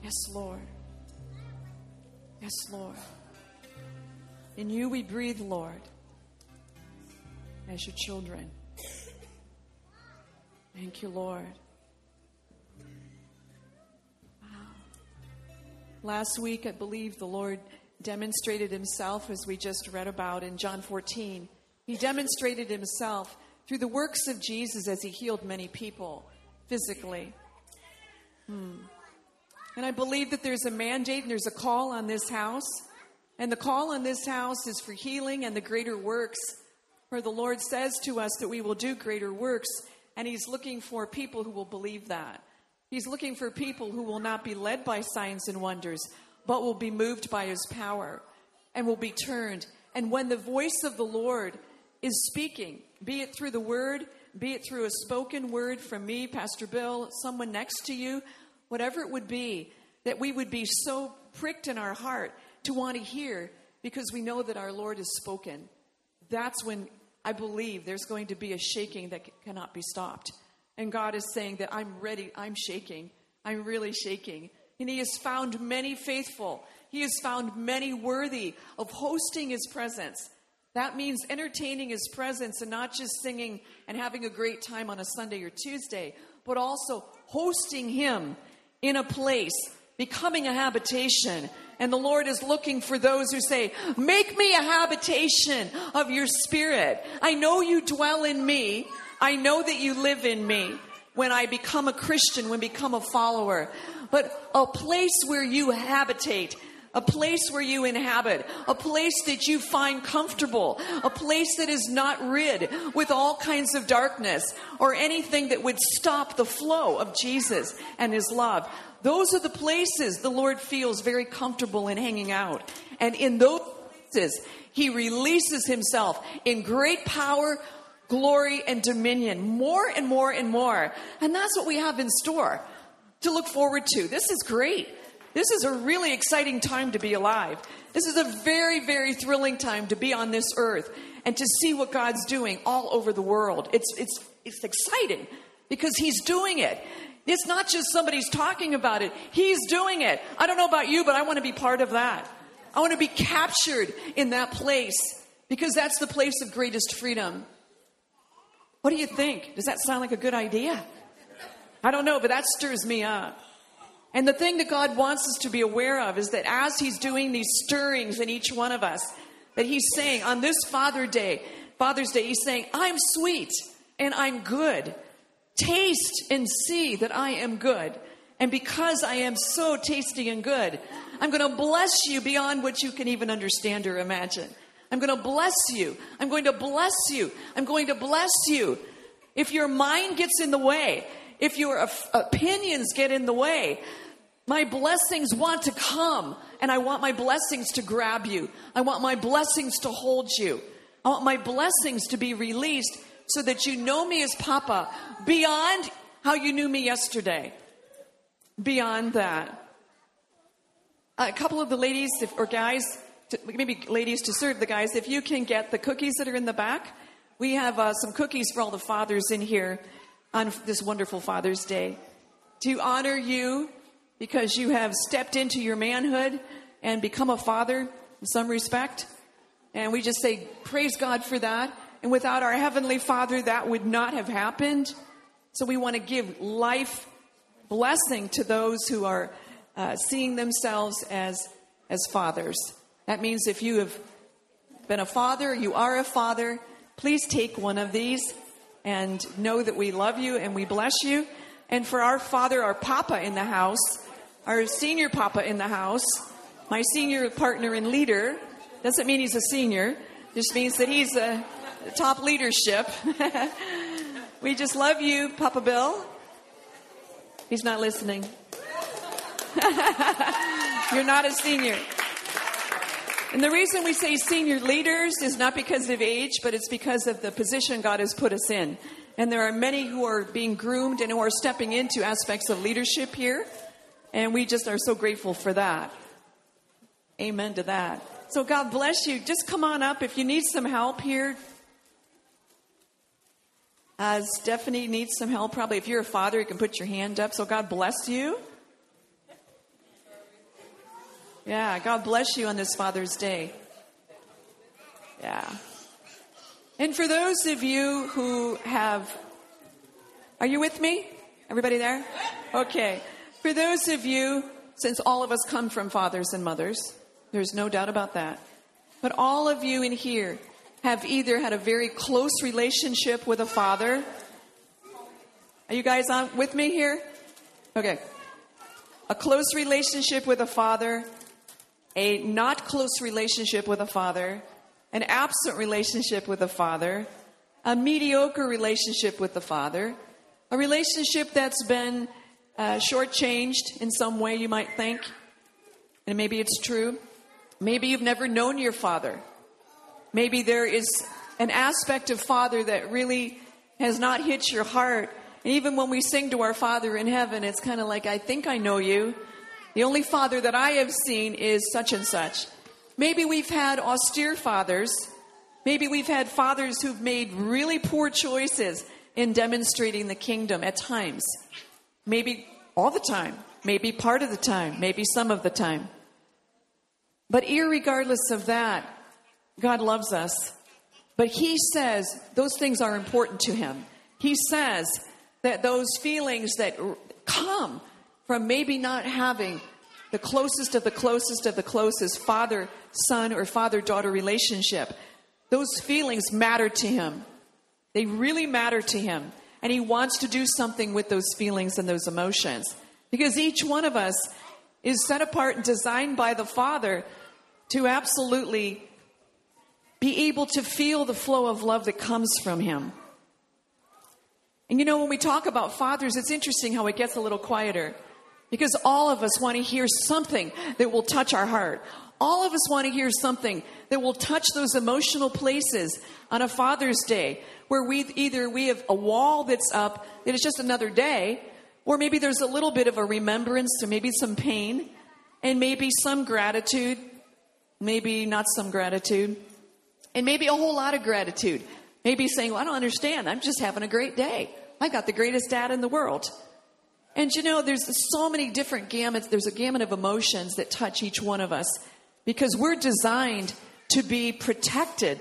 Yes, Lord. Yes, Lord. In you we breathe, Lord, as your children. Thank you, Lord. Wow. Last week, I believe the Lord demonstrated himself, as we just read about in John 14. He demonstrated himself through the works of Jesus as he healed many people physically. And I believe that there's a mandate and there's a call on this house. And the call on this house is for healing and the greater works. For the Lord says to us that we will do greater works. And he's looking for people who will believe that. He's looking for people who will not be led by signs and wonders, but will be moved by his power and will be turned. And when the voice of the Lord is speaking, be it through the word, be it through a spoken word from me, Pastor Bill, someone next to you, whatever it would be, that we would be so pricked in our heart to want to hear because we know that our Lord has spoken. That's when I believe there's going to be a shaking that cannot be stopped. And God is saying that I'm ready, I'm shaking, I'm really shaking. And he has found many faithful. He has found many worthy of hosting his presence. That means entertaining his presence and not just singing and having a great time on a Sunday or Tuesday, but also hosting him in a place, becoming a habitation. And the Lord is looking for those who say, make me a habitation of your spirit. I know you dwell in me. I know that you live in me when I become a Christian, when I become a follower. But a place where you habitate, a place where you inhabit, a place that you find comfortable, a place that is not rid with all kinds of darkness or anything that would stop the flow of Jesus and his love. Those are the places the Lord feels very comfortable in hanging out. And in those places, he releases himself in great power, glory, and dominion, more and more and more. And that's what we have in store to look forward to. This is great. This is a really exciting time to be alive. This is a very, very thrilling time to be on this earth and to see what God's doing all over the world. It's exciting because he's doing it. It's not just somebody's talking about it. He's doing it. I don't know about you, but I want to be part of that. I want to be captured in that place because that's the place of greatest freedom. What do you think? Does that sound like a good idea? I don't know, but that stirs me up. And the thing that God wants us to be aware of is that as he's doing these stirrings in each one of us, that he's saying on this Father's Day, he's saying, I'm sweet and I'm good. Taste and see that I am good. And because I am so tasty and good, I'm going to bless you beyond what you can even understand or imagine. I'm going to bless you. I'm going to bless you. I'm going to bless you. If your mind gets in the way, if your opinions get in the way, my blessings want to come. And I want my blessings to grab you. I want my blessings to hold you. I want my blessings to be released so that you know me as Papa beyond how you knew me yesterday. Beyond that. A couple of the ladies or guys, maybe ladies to serve the guys, if you can get the cookies that are in the back. We have some cookies for all the fathers in here on this wonderful Father's Day. To honor you because you have stepped into your manhood and become a father in some respect. And we just say, praise God for that. And without our Heavenly Father, that would not have happened. So we want to give life blessing to those who are seeing themselves as fathers. That means if you have been a father, you are a father, please take one of these and know that we love you and we bless you. And for our father, our Papa in the house, our senior Papa in the house, my senior partner and leader, doesn't mean he's a senior, just means that he's a top leadership. We just love you, Papa Bill. He's not listening. You're not a senior. And the reason we say senior leaders is not because of age, but it's because of the position God has put us in. And there are many who are being groomed and who are stepping into aspects of leadership here. And we just are so grateful for that. Amen to that. So God bless you. Just come on up if you need some help here. Stephanie needs some help. Probably if you're a father, you can put your hand up. So God bless you. Yeah, God bless you on this Father's Day. Yeah. And for those of you who have... Are you with me? Everybody there? Okay. For those of you, since all of us come from fathers and mothers, there's no doubt about that. But all of you in here have either had a very close relationship with a father. Are you guys on with me here? Okay. A close relationship with a father, a not close relationship with a father, an absent relationship with a father, a mediocre relationship with the father, a relationship that's been shortchanged in some way, you might think. And maybe it's true. Maybe you've never known your father. Maybe there is an aspect of father that really has not hit your heart. And even when we sing to our Father in heaven, it's kind of like, I think I know you. The only father that I have seen is such and such. Maybe we've had austere fathers. Maybe we've had fathers who've made really poor choices in demonstrating the kingdom at times. Maybe all the time. Maybe part of the time. Maybe some of the time. But irregardless of that, God loves us. But He says those things are important to Him. He says that those feelings that come from maybe not having the closest of the closest of the closest father-son or father-daughter relationship, those feelings matter to Him. They really matter to Him. And He wants to do something with those feelings and those emotions. Because each one of us is set apart and designed by the Father to absolutely be able to feel the flow of love that comes from Him. And you know, when we talk about fathers, it's interesting how it gets a little quieter. Because all of us want to hear something that will touch our heart. All of us want to hear something that will touch those emotional places on a Father's Day, where we have a wall that's up, that it's just another day, or maybe there's a little bit of a remembrance, or maybe some pain, and maybe some gratitude, maybe not some gratitude, and maybe a whole lot of gratitude. Maybe saying, well, I don't understand. I'm just having a great day. I got the greatest dad in the world. And you know, there's so many different gamuts. There's a gamut of emotions that touch each one of us because we're designed to be protected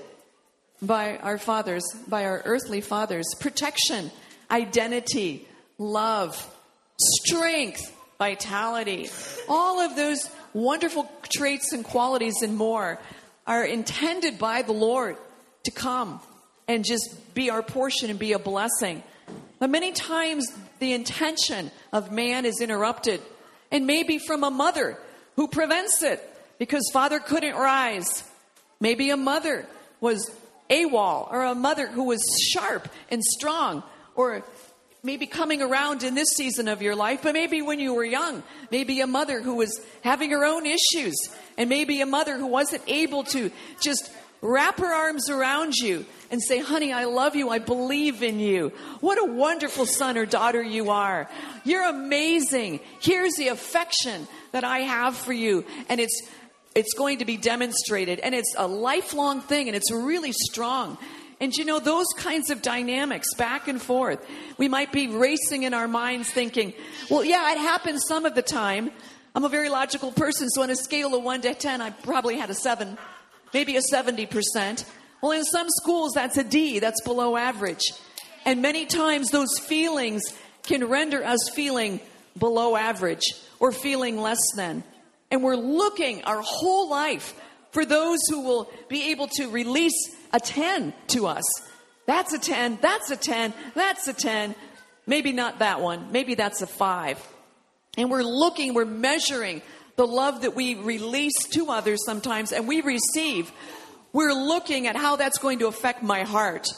by our fathers, by our earthly fathers. Protection, identity, love, strength, vitality. All of those wonderful traits and qualities and more are intended by the Lord to come and just be our portion and be a blessing. But many times the intention of man is interrupted, and maybe from a mother who prevents it because father couldn't rise. Maybe a mother was AWOL, or a mother who was sharp and strong, or maybe coming around in this season of your life, but maybe when you were young, maybe a mother who was having her own issues, and maybe a mother who wasn't able to just wrap her arms around you and say, honey, I love you. I believe in you. What a wonderful son or daughter you are. You're amazing. Here's the affection that I have for you. And it's going to be demonstrated. And it's a lifelong thing. And it's really strong. And you know, those kinds of dynamics back and forth. We might be racing in our minds thinking, well, yeah, it happens some of the time. I'm a very logical person. So on a scale of 1 to 10, I probably had a 7, maybe a 70%. Well, in some schools, that's a D. That's below average. And many times those feelings can render us feeling below average or feeling less than. And we're looking our whole life for those who will be able to release a 10 to us. That's a 10. That's a 10. That's a 10. Maybe not that one. Maybe that's a 5. And we're measuring the love that we release to others sometimes and we receive. We're looking at how that's going to affect my heart.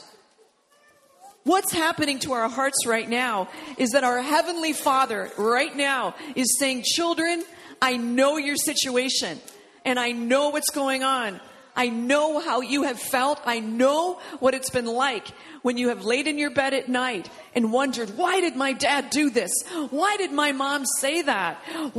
What's happening to our hearts right now is that our Heavenly Father right now is saying, children, I know your situation and I know what's going on. I know how you have felt. I know what it's been like when you have laid in your bed at night and wondered, why did my dad do this? Why did my mom say that?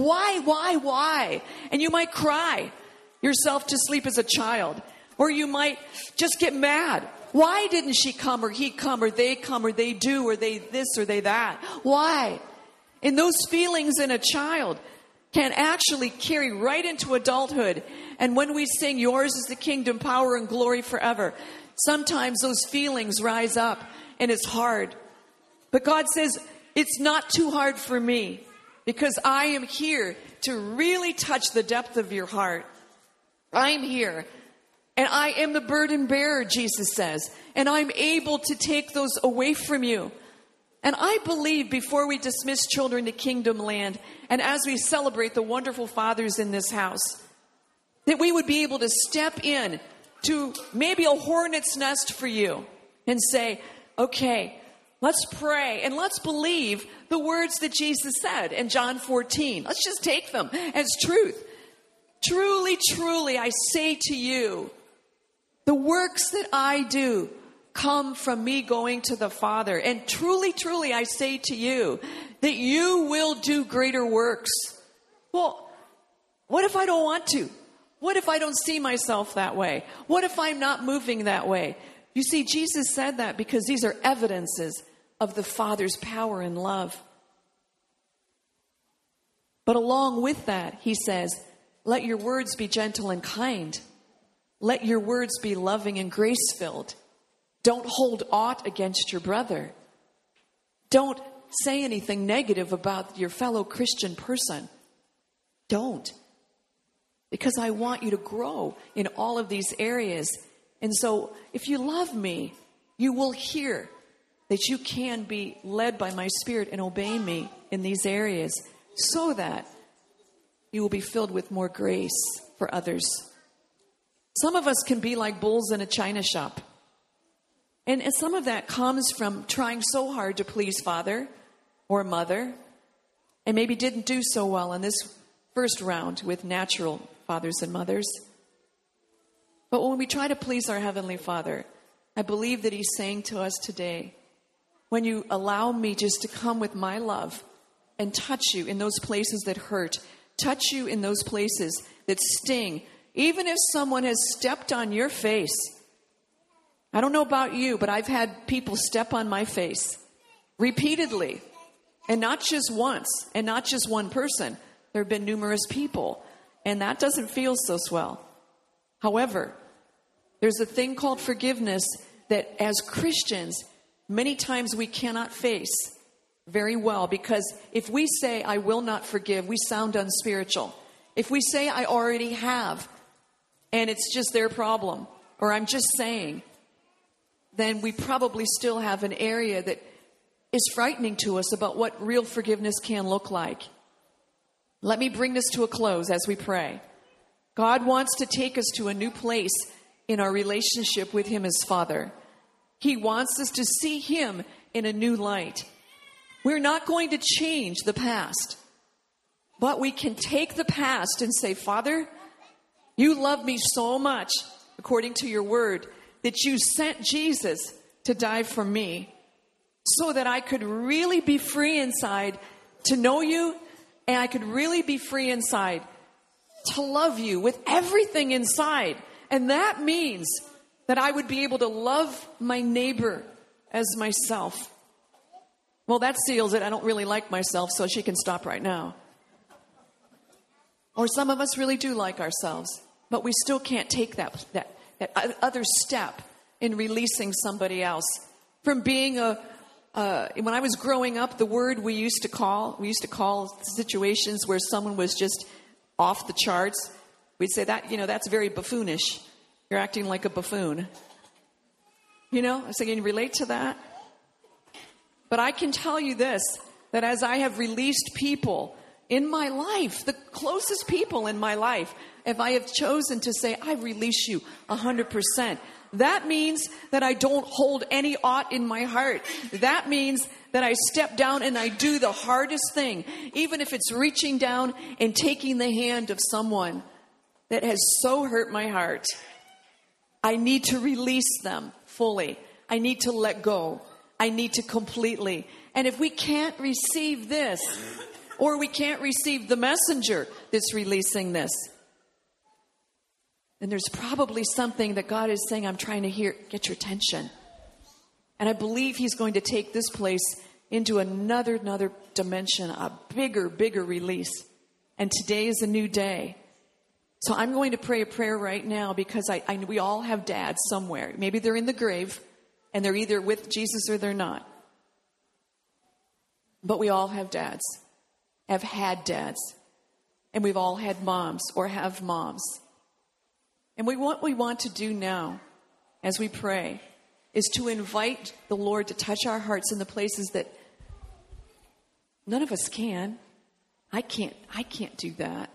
Why? And you might cry yourself to sleep as a child. Or you might just get mad. Why didn't she come or he come or they do or they this or they that? Why? And those feelings in a child, can actually carry right into adulthood. And when we sing, yours is the kingdom, power, and glory forever, sometimes those feelings rise up and it's hard. But God says, it's not too hard for me because I am here to really touch the depth of your heart. I'm here. And I am the burden bearer, Jesus says. And I'm able to take those away from you. And I believe before we dismiss children to Kingdom Land, and as we celebrate the wonderful fathers in this house, that we would be able to step in to maybe a hornet's nest for you and say, okay, let's pray and let's believe the words that Jesus said in John 14. Let's just take them as truth. Truly, truly, I say to you, the works that I do come from me going to the Father. And truly, truly, I say to you that you will do greater works. Well, what if I don't want to? What if I don't see myself that way? What if I'm not moving that way? You see, Jesus said that because these are evidences of the Father's power and love. But along with that, he says, let your words be gentle and kind. Let your words be loving and grace-filled. Don't hold aught against your brother. Don't say anything negative about your fellow Christian person. Don't. Because I want you to grow in all of these areas. And so if you love me, you will hear that you can be led by my Spirit and obey me in these areas so that you will be filled with more grace for others. Some of us can be like bulls in a china shop. And some of that comes from trying so hard to please father or mother and maybe didn't do so well in this first round with natural fathers and mothers. But when we try to please our Heavenly Father, I believe that He's saying to us today, when you allow me just to come with my love and touch you in those places that hurt, touch you in those places that sting, even if someone has stepped on your face. I don't know about you, but I've had people step on my face repeatedly, and not just once, and not just one person. There have been numerous people, and that doesn't feel so swell. However, there's a thing called forgiveness that as Christians, many times we cannot face very well, because if we say, I will not forgive, we sound unspiritual. If we say, I already have, and it's just their problem, or I'm just saying, then we probably still have an area that is frightening to us about what real forgiveness can look like. Let me bring this to a close as we pray. God wants to take us to a new place in our relationship with Him as Father. He wants us to see Him in a new light. We're not going to change the past, but we can take the past and say, Father, you love me so much, according to your word, that you sent Jesus to die for me so that I could really be free inside to know you, and I could really be free inside to love you with everything inside. And that means that I would be able to love my neighbor as myself. Well, that seals it. I don't really like myself, so she can stop right now. Or some of us really do like ourselves, but we still can't take that other step in releasing somebody else from being when I was growing up, the word we used to call situations where someone was just off the charts. We'd say that, that's very buffoonish. You're acting like a buffoon. I say, can you relate to that? But I can tell you this, that as I have released people in my life, the closest people in my life, if I have chosen to say, I release you 100%, that means that I don't hold any aught in my heart. That means that I step down and I do the hardest thing, even if it's reaching down and taking the hand of someone that has so hurt my heart. I need to release them fully. I need to let go. I need to completely. And if we can't receive this, or we can't receive the messenger that's releasing this, then there's probably something that God is saying, I'm trying to get your attention. And I believe He's going to take this place into another dimension, a bigger release. And today is a new day. So I'm going to pray a prayer right now because we all have dads somewhere. Maybe they're in the grave and they're either with Jesus or they're not. But we all have dads, have had dads. And we've all had moms or have moms. And what we want to do now as we pray is to invite the Lord to touch our hearts in the places that none of us can. I can't do that.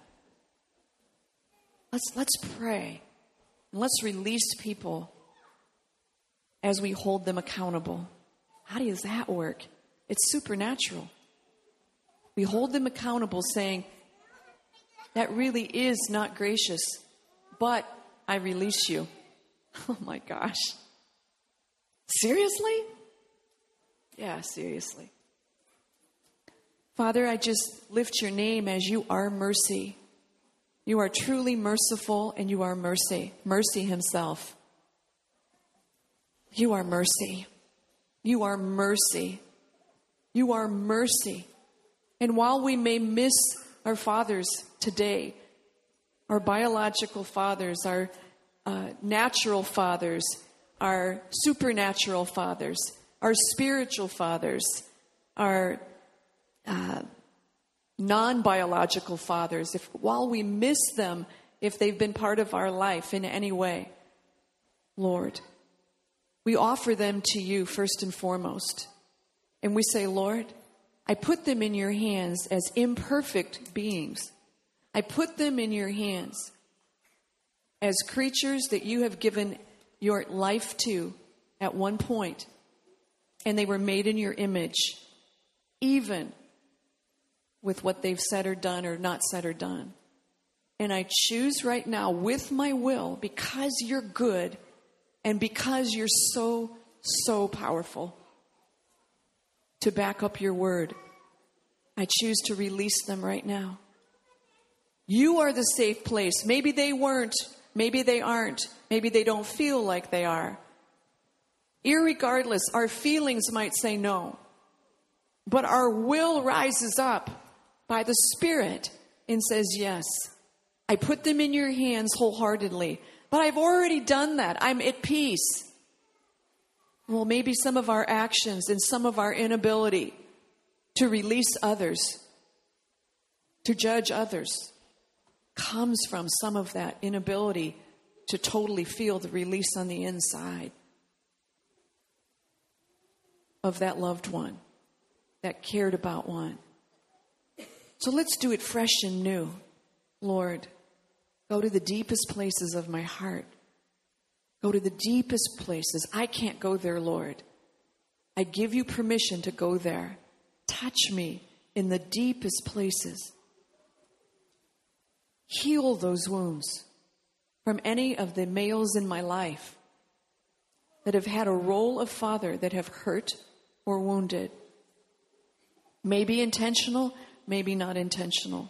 Let's pray. And let's release people as we hold them accountable. How does that work? It's supernatural. We hold them accountable saying, that really is not gracious, but I release you. Oh my gosh. Seriously? Yeah, seriously. Father, I just lift your name as you are mercy. You are truly merciful and you are mercy. Mercy himself. You are mercy. You are mercy. You are mercy. And while we may miss our fathers today, our biological fathers, our natural fathers, our supernatural fathers, our spiritual fathers, our non-biological fathers, while we miss them, if they've been part of our life in any way, Lord, we offer them to you first and foremost. And we say, Lord, I put them in your hands as imperfect beings. I put them in your hands as creatures that you have given your life to at one point, and they were made in your image, even with what they've said or done or not said or done. And I choose right now with my will, because you're good and because you're so, so powerful, to back up your word. I choose to release them right now. You are the safe place. Maybe they weren't. Maybe they aren't. Maybe they don't feel like they are. Irregardless, our feelings might say no. But our will rises up by the Spirit and says, yes, I put them in your hands wholeheartedly. But I've already done that. I'm at peace. Well, maybe some of our actions and some of our inability to release others, to judge others, comes from some of that inability to totally feel the release on the inside of that loved one, that cared about one. So let's do it fresh and new. Lord, go to the deepest places of my heart. Go to the deepest places. I can't go there, Lord. I give you permission to go there. Touch me in the deepest places. Heal those wounds from any of the males in my life that have had a role of father that have hurt or wounded. Maybe intentional, maybe not intentional.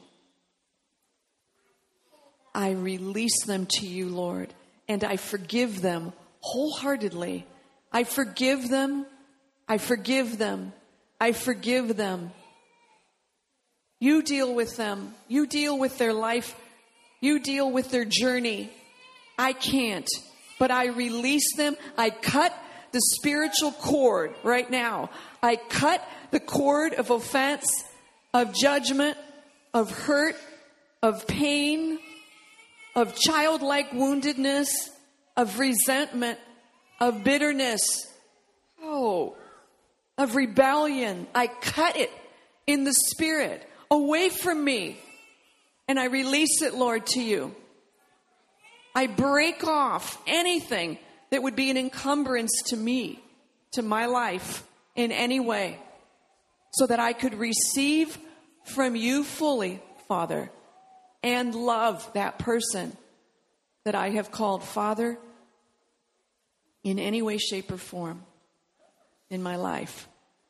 I release them to you, Lord, and I forgive them wholeheartedly. I forgive them. I forgive them. I forgive them. You deal with them. You deal with their life. You deal with their journey. I can't, but I release them. I cut the spiritual cord right now. I cut the cord of offense, of judgment, of hurt, of pain, of childlike woundedness, of resentment, of bitterness, of rebellion. I cut it in the spirit away from me. And I release it, Lord, to you. I break off anything that would be an encumbrance to me, to my life in any way, so that I could receive from you fully, Father, and love that person that I have called Father in any way, shape, or form in my life.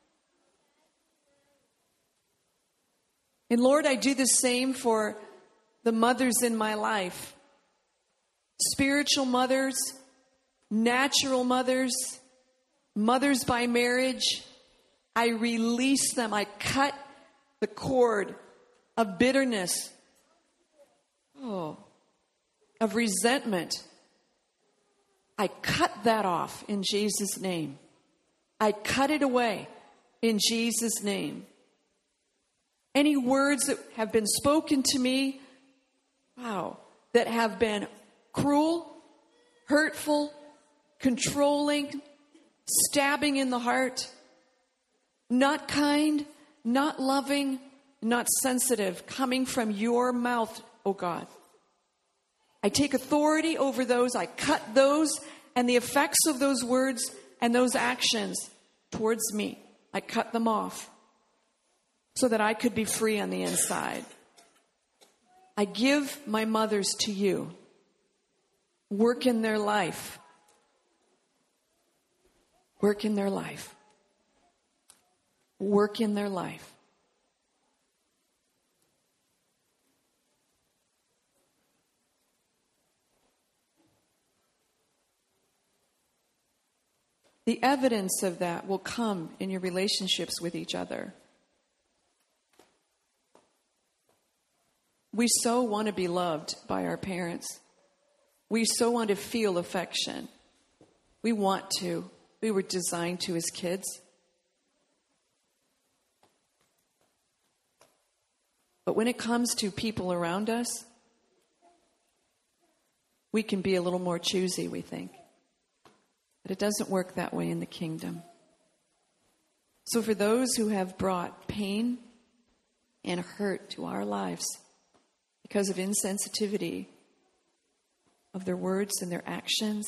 And Lord, I do the same for the mothers in my life. Spiritual mothers, natural mothers, mothers by marriage. I release them. I cut the cord of bitterness, of resentment, I cut that off in Jesus' name. I cut it away in Jesus' name. Any words that have been spoken to me, that have been cruel, hurtful, controlling, stabbing in the heart, not kind, not loving, not sensitive, coming from your mouth, oh God. I take authority over those. I cut those and the effects of those words and those actions towards me. I cut them off so that I could be free on the inside. I give my mothers to you. Work in their life. Work in their life. Work in their life. The evidence of that will come in your relationships with each other. We so want to be loved by our parents. We so want to feel affection. We want to. We were designed to as kids. But when it comes to people around us, we can be a little more choosy, we think. But it doesn't work that way in the kingdom. So for those who have brought pain and hurt to our lives because of insensitivity of their words and their actions,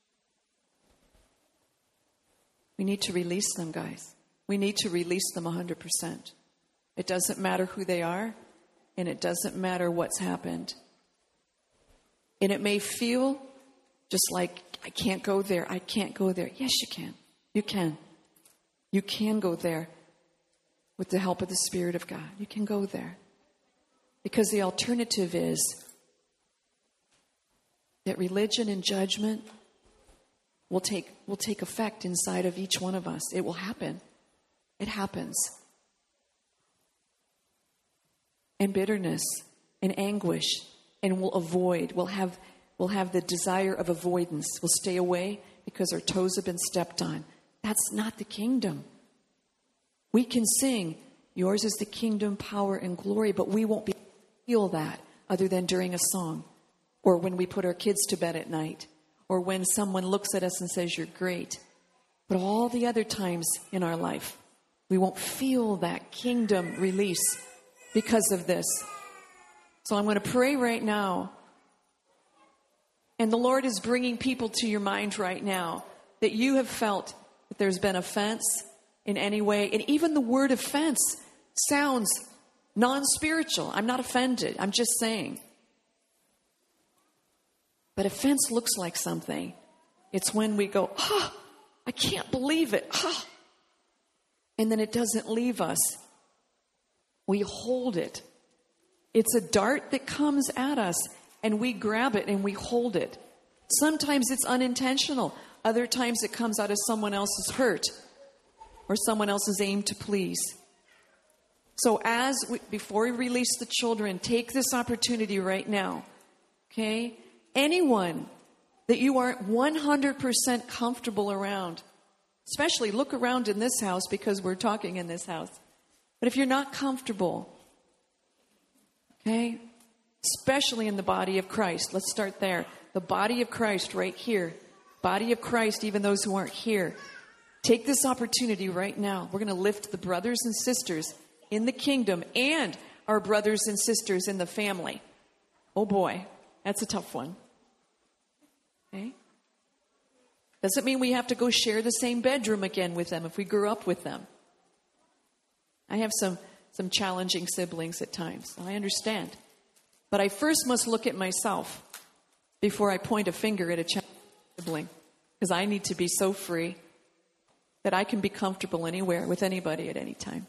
we need to release them, guys. We need to release them 100%. It doesn't matter who they are, and it doesn't matter what's happened. And it may feel just like, I can't go there. I can't go there. Yes, you can. You can. You can go there with the help of the Spirit of God. You can go there. Because the alternative is that religion and judgment will take effect inside of each one of us. It will happen. It happens. And bitterness and anguish, and we'll avoid. We'll have the desire of avoidance. We'll stay away because our toes have been stepped on. That's not the kingdom. We can sing, yours is the kingdom, power, and glory, but we won't be able to feel that other than during a song, or when we put our kids to bed at night, or when someone looks at us and says, you're great. But all the other times in our life, we won't feel that kingdom release because of this. So I'm going to pray right now. And the Lord is bringing people to your mind right now that you have felt that there's been offense in any way. And even the word offense sounds non-spiritual. I'm not offended. I'm just saying. But offense looks like something. It's when we go, I can't believe it. And then it doesn't leave us. We hold it. It's a dart that comes at us, and we grab it and we hold it. Sometimes it's unintentional. Other times it comes out of someone else's hurt or someone else's aim to please. So before we release the children, take this opportunity right now. Okay? Anyone that you aren't 100% comfortable around, especially look around in this house because we're talking in this house. But if you're not comfortable, okay, especially in the body of Christ, let's start there. The body of Christ right here. Body of Christ, even those who aren't here. Take this opportunity right now. We're going to lift the brothers and sisters in the kingdom and our brothers and sisters in the family. Oh boy, that's a tough one. Okay? Doesn't mean we have to go share the same bedroom again with them if we grew up with them. I have some challenging siblings at times. I understand. But I first must look at myself before I point a finger at a challenging sibling. Because I need to be so free that I can be comfortable anywhere with anybody at any time.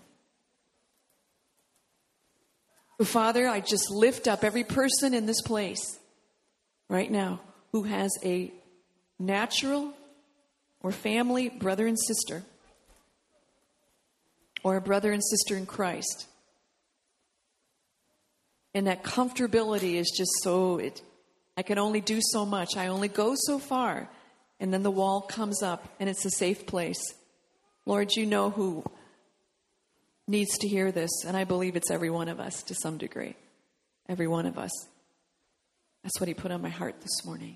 So Father, I just lift up every person in this place right now who has a natural or family brother and sister, or a brother and sister in Christ. And that comfortability is just so, I can only do so much. I only go so far. And then the wall comes up and it's a safe place. Lord, you know who needs to hear this. And I believe it's every one of us to some degree. Every one of us. That's what he put on my heart this morning.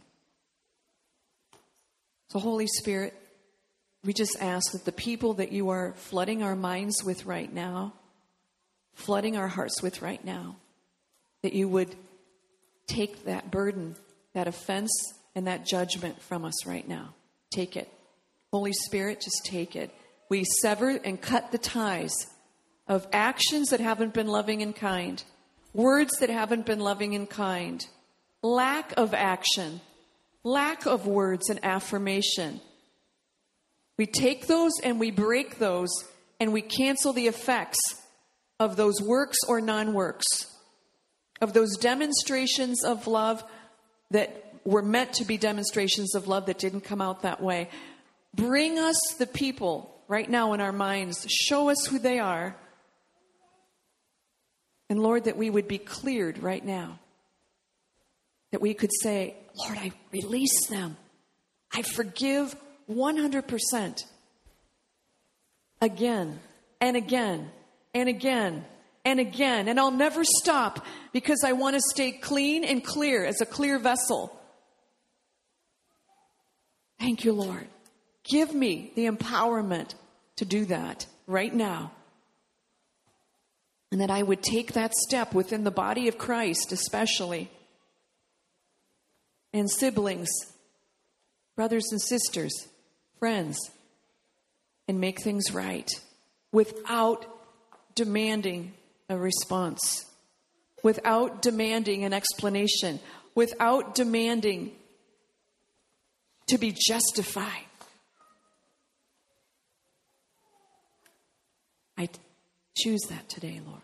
So Holy Spirit, we just ask that the people that you are flooding our minds with right now, flooding our hearts with right now, that you would take that burden, that offense, and that judgment from us right now. Take it. Holy Spirit, just take it. We sever and cut the ties of actions that haven't been loving and kind, words that haven't been loving and kind, lack of action, lack of words and affirmation. We take those and we break those and we cancel the effects of those works or non-works, of those demonstrations of love that were meant to be demonstrations of love that didn't come out that way. Bring us the people right now in our minds. Show us who they are. And Lord, that we would be cleared right now. That we could say, Lord, I release them. I forgive 100%. Again and again and again and again. And I'll never stop because I want to stay clean and clear as a clear vessel. Thank you, Lord. Give me the empowerment to do that right now. And that I would take that step within the body of Christ, especially. And siblings, brothers and sisters, friends, and make things right without demanding a response, without demanding an explanation, without demanding to be justified. I choose that today, Lord.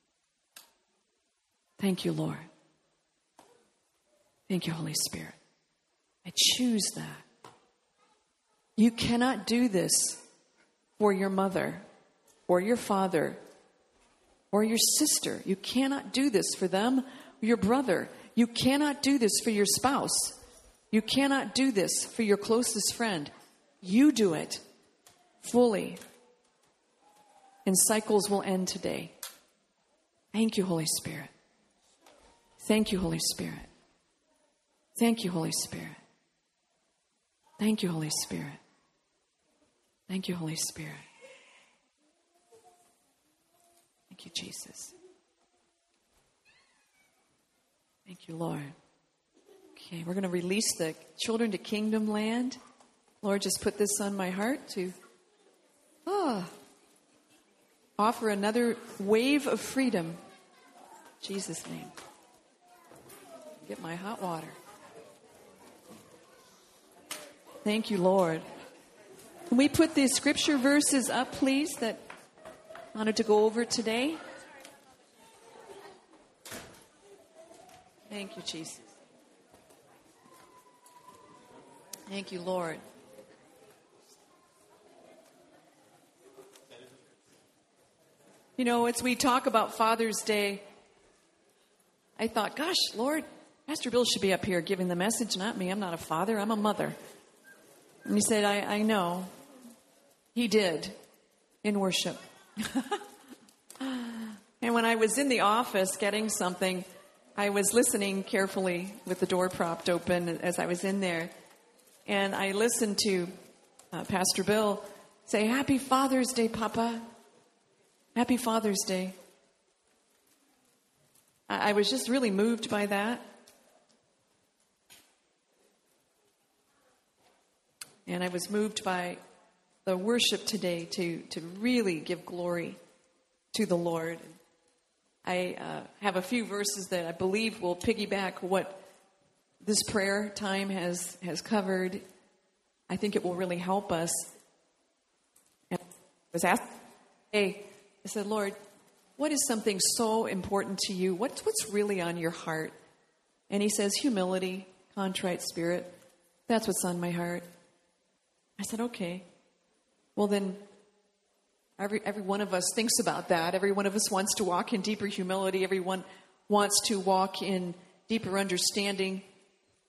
Thank you, Lord. Thank you, Holy Spirit. I choose that. You cannot do this for your mother or your father or your sister. You cannot do this for them or your brother. You cannot do this for your spouse. You cannot do this for your closest friend. You do it fully. And cycles will end today. Thank you, Holy Spirit. Thank you, Holy Spirit. Thank you, Holy Spirit. Thank you, Holy Spirit. Thank you, Holy Spirit. Thank you, Jesus. Thank you, Lord. Okay, we're going to release the children to Kingdom Land. Lord, just put this on my heart to offer another wave of freedom. In Jesus' name. Get my hot water. Thank you, Lord. Can we put these scripture verses up, please, that I wanted to go over today? Thank you, Jesus. Thank you, Lord. You know, as we talk about Father's Day, I thought, gosh, Lord, Pastor Bill should be up here giving the message, not me. I'm not a father, I'm a mother. And he said, I know. He did in worship. And when I was in the office getting something, I was listening carefully with the door propped open as I was in there. And I listened to Pastor Bill say, Happy Father's Day, Papa. Happy Father's Day. I was just really moved by that. And I was moved by the worship today to really give glory to the Lord. I have a few verses that I believe will piggyback what this prayer time has covered. I think it will really help us. And I was asked, I said, Lord, what is something so important to you? What's really on your heart? And he says, humility, contrite spirit. That's what's on my heart. I said, okay. Well, then every one of us thinks about that. Every one of us wants to walk in deeper humility. Everyone wants to walk in deeper understanding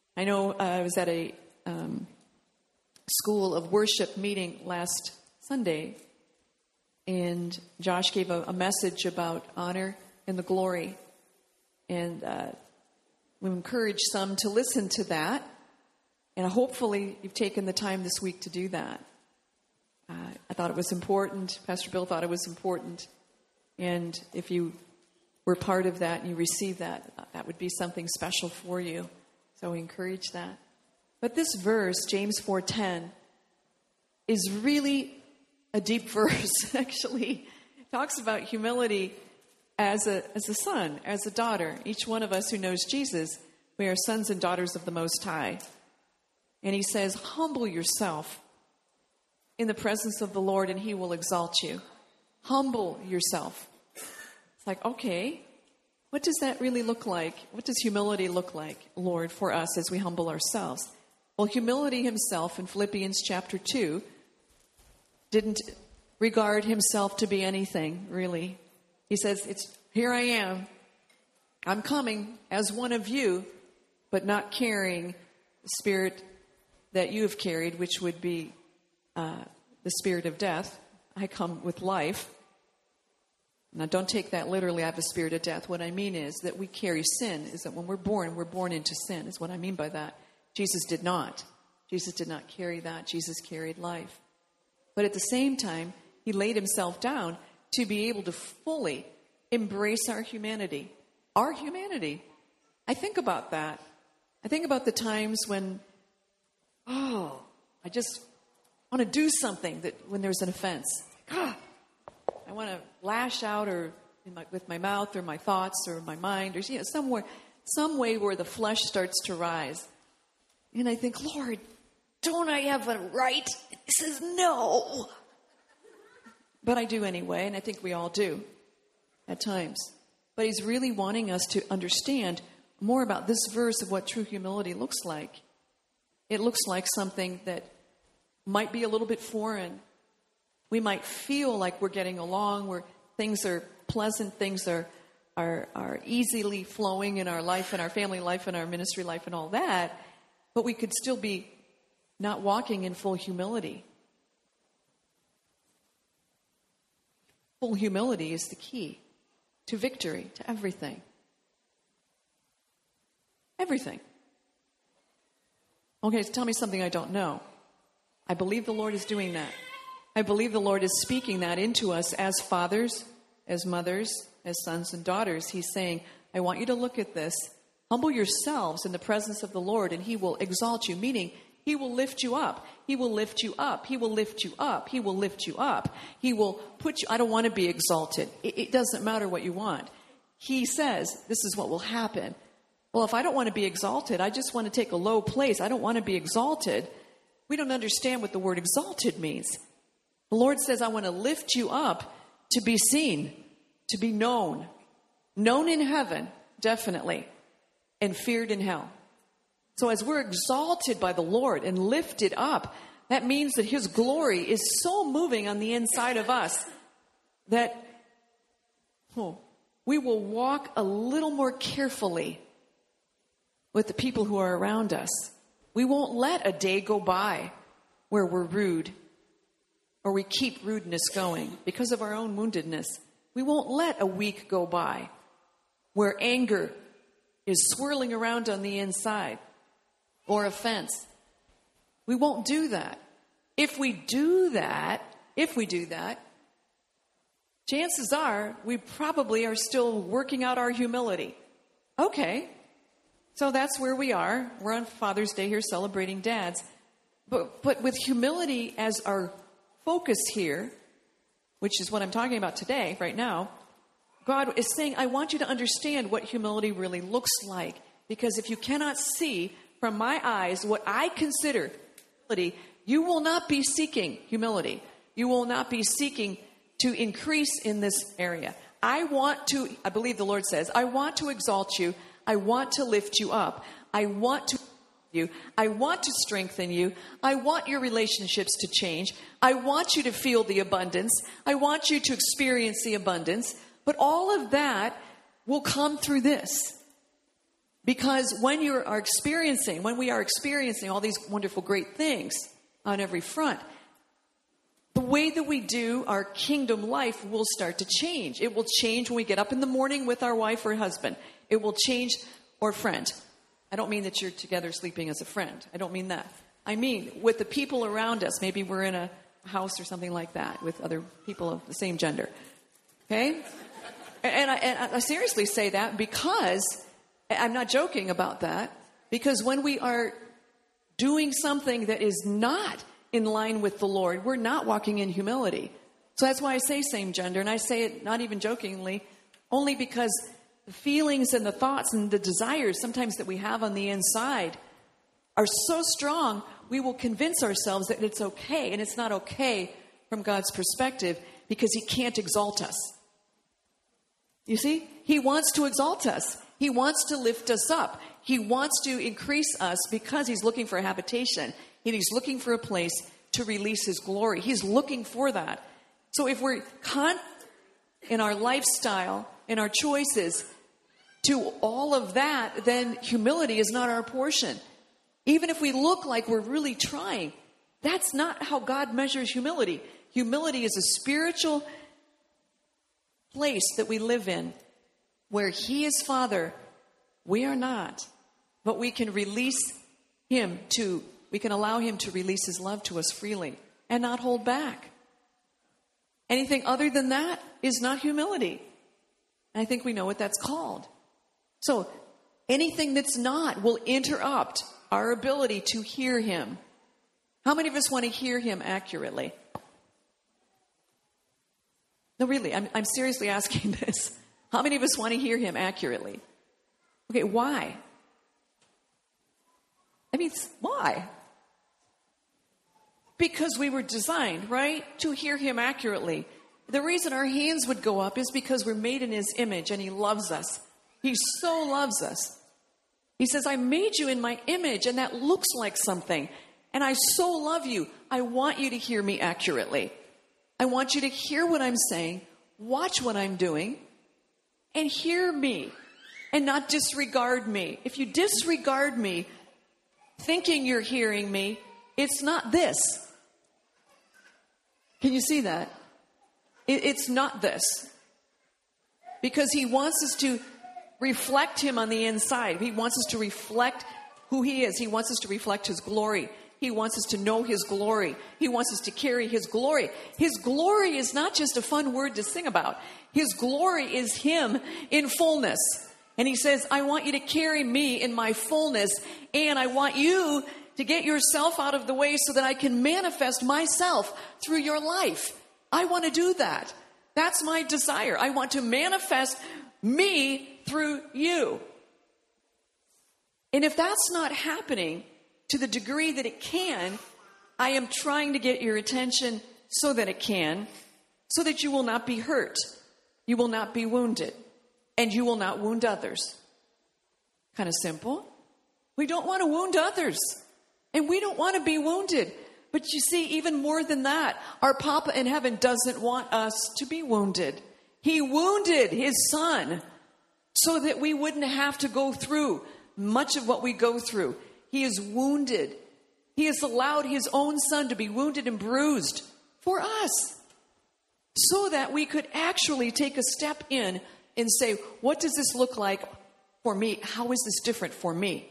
I know I was at a school of worship meeting last Sunday, and Josh gave a message about honor and the glory. And we encourage some to listen to that. And hopefully you've taken the time this week to do that. I thought it was important. Pastor Bill thought it was important. And if you were part of that and you received that, that would be something special for you. So we encourage that. But this verse, James 4:10, is really a deep verse, actually. It talks about humility as a son, as a daughter. Each one of us who knows Jesus, we are sons and daughters of the Most High. And he says, humble yourself in the presence of the Lord and he will exalt you. Humble yourself. It's like, okay, what does that really look like? What does humility look like, Lord, for us as we humble ourselves? Well, humility himself in Philippians chapter 2 didn't regard himself to be anything, really. He says, here I am. I'm coming as one of you, but not carrying the spirit that you have carried, which would be the spirit of death. I come with life. Now, don't take that literally, I have a spirit of death. What I mean is that we carry sin, is that when we're born into sin, is what I mean by that. Jesus did not. Jesus did not carry that. Jesus carried life. But at the same time, he laid himself down to be able to fully embrace our humanity. Our humanity. I think about that. I think about the times when, I just want to do something that when there's an offense. I want to lash out or with my mouth or my thoughts or my mind or some way where the flesh starts to rise. And I think, Lord, don't I have a right? He says, no. But I do anyway, and I think we all do at times. But he's really wanting us to understand more about this verse of what true humility looks like. It looks like something that might be a little bit foreign. We might feel like we're getting along, where things are pleasant, things are easily flowing in our life, in our family life, in our ministry life, and all that. But we could still be not walking in full humility. Full humility is the key to victory, to everything. Everything. Okay, so tell me something I don't know. I believe the Lord is doing that. I believe the Lord is speaking that into us as fathers, as mothers, as sons and daughters. He's saying, I want you to look at this. Humble yourselves in the presence of the Lord, and he will exalt you, meaning he will lift you up. He will lift you up. He will lift you up. He will lift you up. He will put you, I don't want to be exalted. It doesn't matter what you want. He says, this is what will happen. Well, if I don't want to be exalted, I just want to take a low place. I don't want to be exalted. We don't understand what the word exalted means. The Lord says, I want to lift you up to be seen, to be known. Known in heaven, definitely, and feared in hell. So as we're exalted by the Lord and lifted up, that means that his glory is so moving on the inside of us that we will walk a little more carefully with the people who are around us. We won't let a day go by where we're rude or we keep rudeness going because of our own woundedness. We won't let a week go by where anger is swirling around on the inside or offense. We won't do that. If we do that, chances are we probably are still working out our humility. Okay. So that's where we are. We're on Father's Day here celebrating dads. But with humility as our focus here, which is what I'm talking about today, right now, God is saying, I want you to understand what humility really looks like. Because if you cannot see from my eyes what I consider humility, you will not be seeking humility. You will not be seeking to increase in this area. I believe the Lord says, I want to exalt you. I want to lift you up. I want to you. I want to strengthen you. I want your relationships to change. I want you to feel the abundance. I want you to experience the abundance. But all of that will come through this. Because when we are experiencing all these wonderful, great things on every front, the way that we do our kingdom life will start to change. It will change when we get up in the morning with our wife or husband. It will change, or friend. I don't mean that you're together sleeping as a friend. I don't mean that. I mean with the people around us. Maybe we're in a house or something like that with other people of the same gender. Okay? And I seriously say that because, I'm not joking about that, because when we are doing something that is not in line with the Lord, we're not walking in humility. So that's why I say same gender, and I say it not even jokingly, only because the feelings and the thoughts and the desires sometimes that we have on the inside are so strong, we will convince ourselves that it's okay, and it's not okay from God's perspective because He can't exalt us. You see? He wants to exalt us. He wants to lift us up. He wants to increase us because He's looking for a habitation. And He's looking for a place to release His glory. He's looking for that. So if we're in our lifestyle, in our choices, to all of that, then humility is not our portion. Even if we look like we're really trying, that's not how God measures humility. Humility is a spiritual place that we live in where He is Father, we are not. But we can we can allow Him to release His love to us freely and not hold back. Anything other than that is not humility. And I think we know what that's called. So anything that's not will interrupt our ability to hear Him. How many of us want to hear Him accurately? No, really, I'm seriously asking this. How many of us want to hear Him accurately? Okay, why? I mean, why? Because we were designed, right, to hear Him accurately. The reason our hands would go up is because we're made in His image and He loves us. He so loves us. He says, I made you in my image, and that looks like something. And I so love you. I want you to hear me accurately. I want you to hear what I'm saying, watch what I'm doing, and hear me, and not disregard me. If you disregard me, thinking you're hearing me, it's not this. Can you see that? It's not this. Because He wants us to reflect Him on the inside. He wants us to reflect who He is. He wants us to reflect His glory. He wants us to know His glory. He wants us to carry His glory. His glory is not just a fun word to sing about. His glory is Him in fullness. And He says, I want you to carry me in my fullness, and I want you to get yourself out of the way so that I can manifest myself through your life. I want to do that. That's my desire. I want to manifest me through you. And if that's not happening to the degree that it can, I am trying to get your attention so that it can, so that you will not be hurt, you will not be wounded, and you will not wound others. Kind of simple. We don't want to wound others, and we don't want to be wounded. But you see, even more than that, our Papa in heaven doesn't want us to be wounded. He wounded His Son so that we wouldn't have to go through much of what we go through. He is wounded. He has allowed His own Son to be wounded and bruised for us so that we could actually take a step in and say, what does this look like for me? How is this different for me?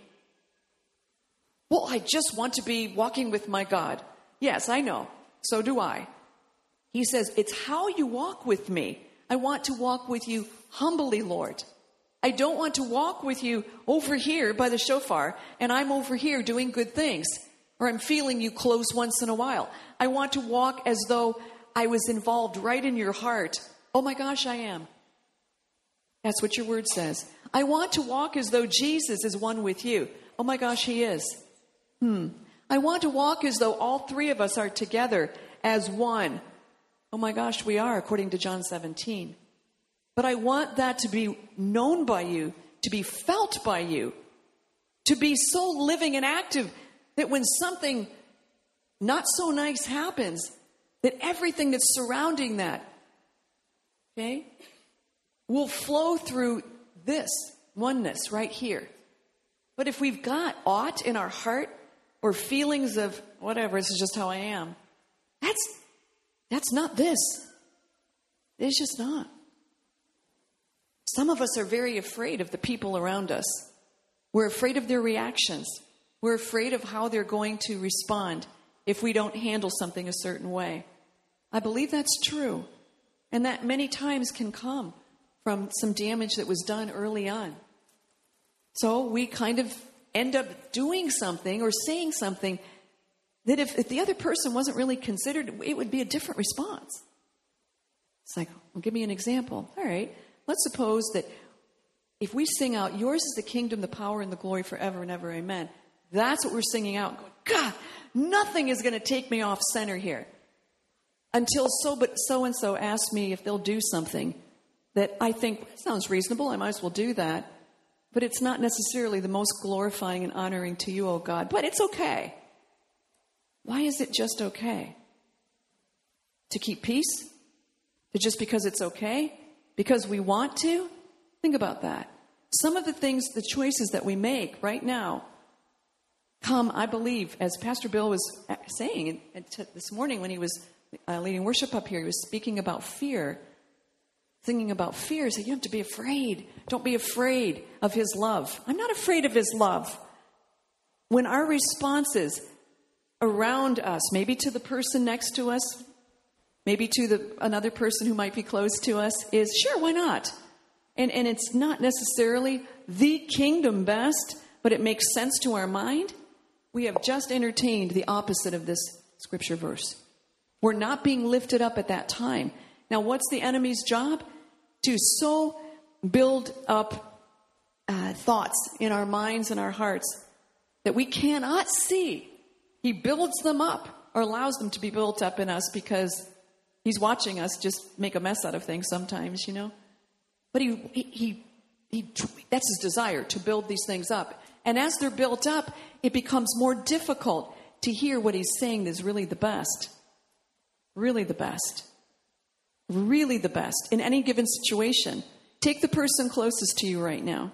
Well, I just want to be walking with my God. Yes, I know. So do I. He says, it's how you walk with me. I want to walk with you humbly, Lord. I don't want to walk with you over here by the shofar, and I'm over here doing good things, or I'm feeling you close once in a while. I want to walk as though I was involved right in your heart. Oh my gosh, I am. That's what your word says. I want to walk as though Jesus is one with you. Oh my gosh, He is. I want to walk as though all three of us are together as one. Oh my gosh, we are, according to John 17. But I want that to be known by you, to be felt by you, to be so living and active that when something not so nice happens, that everything that's surrounding that, okay, will flow through this oneness right here. But if we've got aught in our heart or feelings of whatever, this is just how I am, that's not this. It's just not. Some of us are very afraid of the people around us. We're afraid of their reactions. We're afraid of how they're going to respond if we don't handle something a certain way. I believe that's true. And that many times can come from some damage that was done early on. So we kind of end up doing something or saying something that if the other person wasn't really considered, it would be a different response. It's like, well, give me an example. All right, let's suppose that if we sing out, yours is the kingdom, the power, and the glory forever and ever, amen. That's what we're singing out. God, nothing is going to take me off center here. Until so-and-so asks me if they'll do something that I think sounds reasonable, I might as well do that. But it's not necessarily the most glorifying and honoring to you, oh God. But it's okay. Why is it just okay? To keep peace? To just because it's okay? Because we want to? Think about that. Some of the things, the choices that we make right now come, I believe, as Pastor Bill was saying this morning when he was leading worship up here, he was speaking about fear. Thinking about fear, he said, you have to be afraid. Don't be afraid of his love. I'm not afraid of his love. When our responses around us, maybe to the person next to us, maybe to another person who might be close to us, is, sure, why not? And it's not necessarily the kingdom best, but it makes sense to our mind. We have just entertained the opposite of this scripture verse. We're not being lifted up at that time. Now, what's the enemy's job? To so build up thoughts in our minds and our hearts that we cannot see. He builds them up or allows them to be built up in us because he's watching us just make a mess out of things sometimes, you know. But he that's his desire, to build these things up. And as they're built up, it becomes more difficult to hear what he's saying is really the best. Really the best. Really the best in any given situation. Take the person closest to you right now.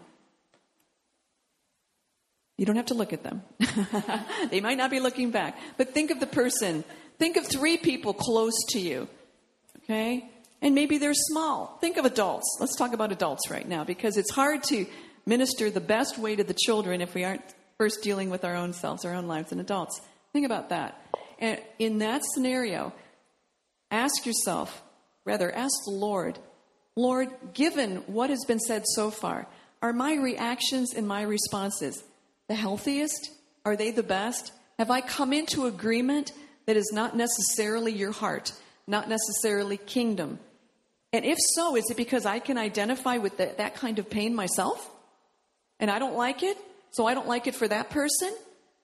You don't have to look at them. They might not be looking back. But think of the person. Think of 3 people close to you. Okay? And maybe they're small. Think of adults. Let's talk about adults right now, because it's hard to minister the best way to the children if we aren't first dealing with our own selves, our own lives, and adults. Think about that. And in that scenario, ask the Lord, Lord, given what has been said so far, are my reactions and my responses the healthiest? Are they the best? Have I come into agreement that is not necessarily your heart, not necessarily kingdom? And if so, is it because I can identify with that kind of pain myself? And I don't like it, so I don't like it for that person?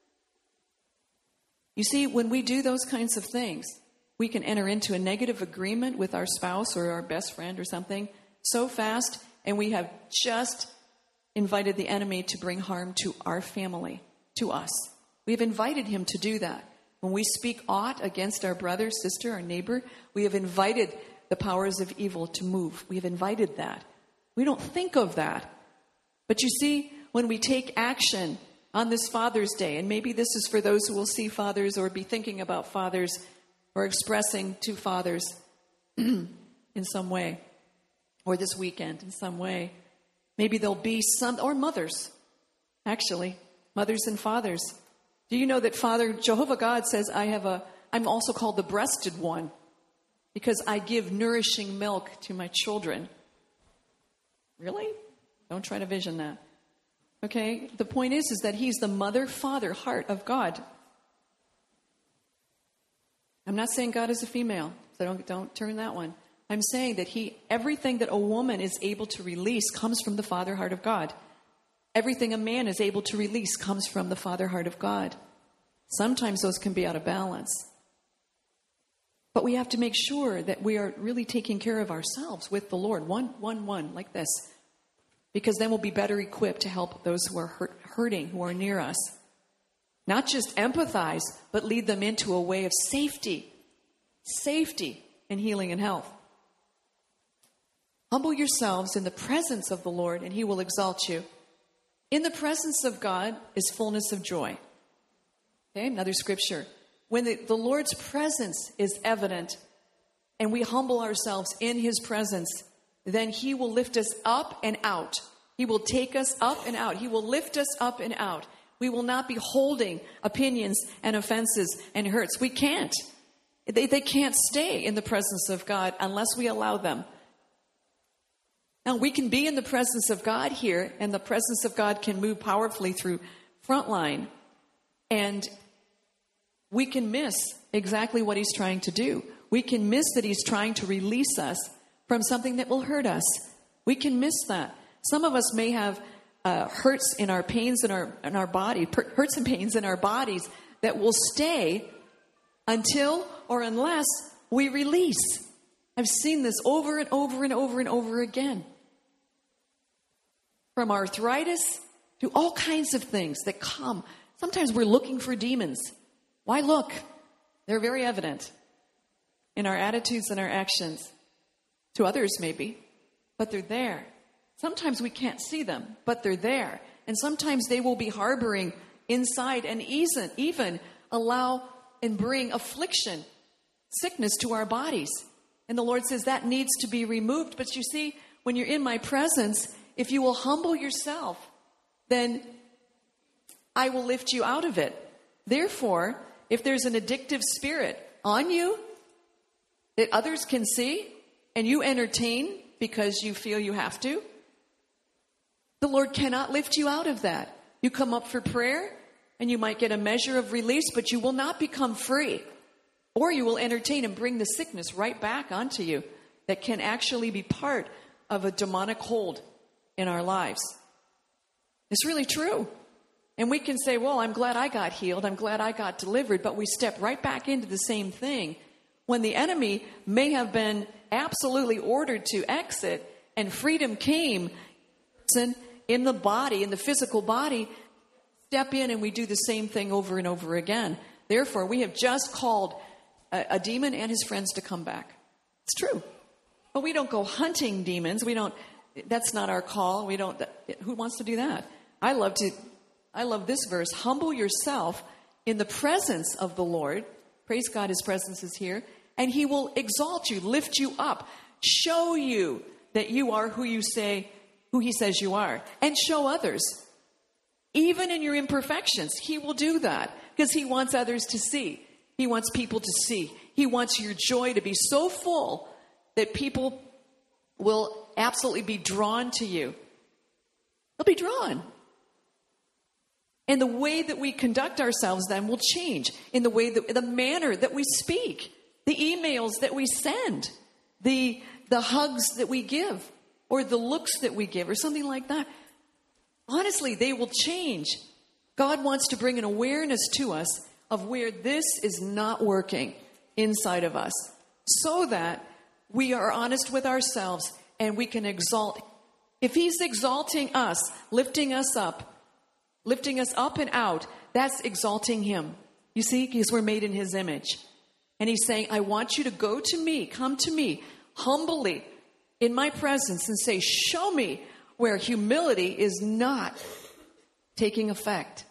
You see, when we do those kinds of things, we can enter into a negative agreement with our spouse or our best friend or something so fast, and we have just invited the enemy to bring harm to our family, to us. We've invited him to do that. When we speak aught against our brother, sister, our neighbor, we have invited the powers of evil to move. We have invited that. We don't think of that. But you see, when we take action on this Father's Day, and maybe this is for those who will see fathers or be thinking about fathers or expressing to fathers in some way, or this weekend in some way. Maybe there'll be some, or mothers, actually, mothers and fathers. Do you know that Father Jehovah God says, I'm also called the breasted one because I give nourishing milk to my children. Really? Don't try to vision that. Okay? The point is that he's the mother, father, heart of God. I'm not saying God is a female, so don't turn that one. I'm saying that everything that a woman is able to release comes from the father heart of God. Everything a man is able to release comes from the father heart of God. Sometimes those can be out of balance. But we have to make sure that we are really taking care of ourselves with the Lord, one, like this. Because then we'll be better equipped to help those who are hurting, who are near us. Not just empathize, but lead them into a way of safety and healing and health. Humble yourselves in the presence of the Lord, and he will exalt you. In the presence of God is fullness of joy. Okay, another scripture. When the Lord's presence is evident and we humble ourselves in his presence, then he will lift us up and out. He will take us up and out. He will lift us up and out. We will not be holding opinions and offenses and hurts. We can't. They can't stay in the presence of God unless we allow them. Now, we can be in the presence of God here, and the presence of God can move powerfully through Frontline, and we can miss exactly what he's trying to do. We can miss that he's trying to release us from something that will hurt us. We can miss that. Some of us may have hurts in our pains in our body, hurts and pains in our bodies that will stay until or unless we release. I've seen this over and over and over and over again. From arthritis to all kinds of things that come. Sometimes we're looking for demons. Why look? They're very evident in our attitudes and our actions. To others, maybe, but they're there. Sometimes we can't see them, but they're there. And sometimes they will be harboring inside and even allow and bring affliction, sickness to our bodies. And the Lord says that needs to be removed. But you see, when you're in my presence, if you will humble yourself, then I will lift you out of it. Therefore, if there's an addictive spirit on you that others can see and you entertain because you feel you have to, the Lord cannot lift you out of that. You come up for prayer and you might get a measure of release, but you will not become free. Or you will entertain and bring the sickness right back onto you that can actually be part of a demonic hold in our lives. It's really true. And we can say, well, I'm glad I got healed. I'm glad I got delivered. But we step right back into the same thing when the enemy may have been absolutely ordered to exit and freedom came in the body, in the physical body, step in and we do the same thing over and over again. Therefore, we have just called a demon and his friends to come back. It's true. But we don't go hunting demons. That's not our call. Who wants to do that? I love this verse. Humble yourself in the presence of the Lord. Praise God, his presence is here. And he will exalt you, lift you up, show you that you are who he says you are, and show others. Even in your imperfections, he will do that because he wants others to see. He wants people to see. He wants your joy to be so full that people will absolutely be drawn to you. They'll be drawn. And the way that we conduct ourselves then will change in the manner that we speak, the emails that we send, the hugs that we give, or the looks that we give, or something like that. Honestly, they will change. God wants to bring an awareness to us of where this is not working inside of us, so that we are honest with ourselves and we can exalt. If he's exalting us, lifting us up and out, that's exalting him. You see, because we're made in his image. And he's saying, I want you to go to me, come to me, humbly, in my presence, and say, show me where humility is not taking effect.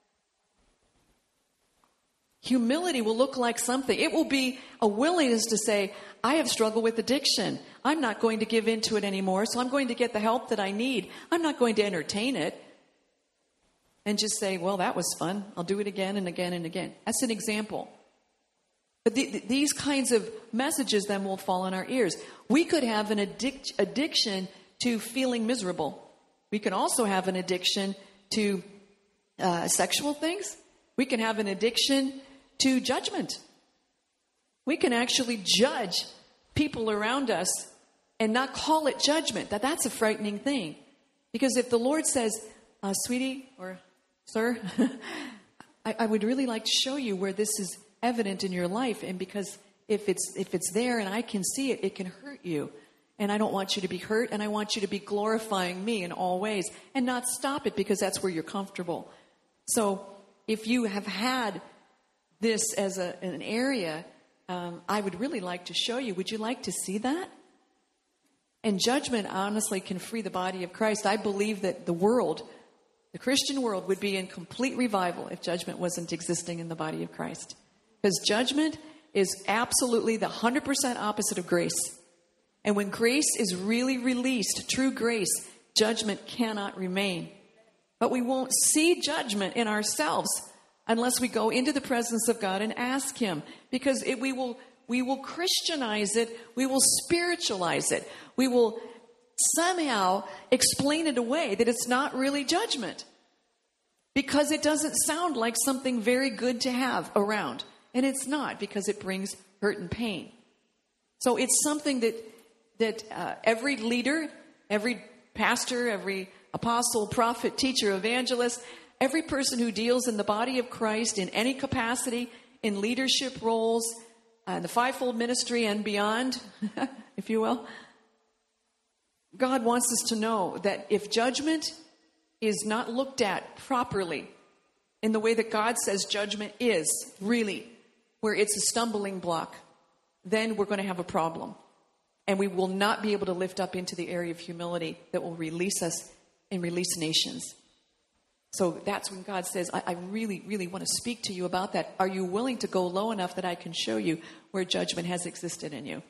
Humility will look like something. It will be a willingness to say, I have struggled with addiction. I'm not going to give in to it anymore, so I'm going to get the help that I need. I'm not going to entertain it and just say, well, that was fun. I'll do it again and again and again. That's an example. But these kinds of messages then will fall on our ears. We could have an addiction to feeling miserable. We can also have an addiction to sexual things. We can have an addiction to judgment. We can actually judge people around us and not call it judgment. That's a frightening thing. Because if the Lord says, sweetie or sir, I would really like to show you where this is evident in your life. And because if it's there and I can see it, it can hurt you. And I don't want you to be hurt, and I want you to be glorifying me in all ways and not stop it because that's where you're comfortable. So if you have had this as an area, I would really like to show you. Would you like to see that? And judgment, honestly, can free the body of Christ. I believe that the world The Christian world would be in complete revival if judgment wasn't existing in the body of Christ. Because judgment is absolutely the 100% opposite of grace. And when grace is really released, true grace, judgment cannot remain. But we won't see judgment in ourselves unless we go into the presence of God and ask Him. Because we will Christianize it. We will spiritualize it. We will somehow explain it away that it's not really judgment. Because it doesn't sound like something very good to have around. And it's not, because it brings hurt and pain. So it's something that every leader, every pastor, every apostle, prophet, teacher, evangelist, every person who deals in the body of Christ in any capacity, in leadership roles, in the fivefold ministry and beyond, if you will, God wants us to know that if judgment is not looked at properly in the way that God says judgment is, really, where it's a stumbling block, then we're going to have a problem. And we will not be able to lift up into the area of humility that will release us and release nations. So that's when God says, I really, really want to speak to you about that. Are you willing to go low enough that I can show you where judgment has existed in you?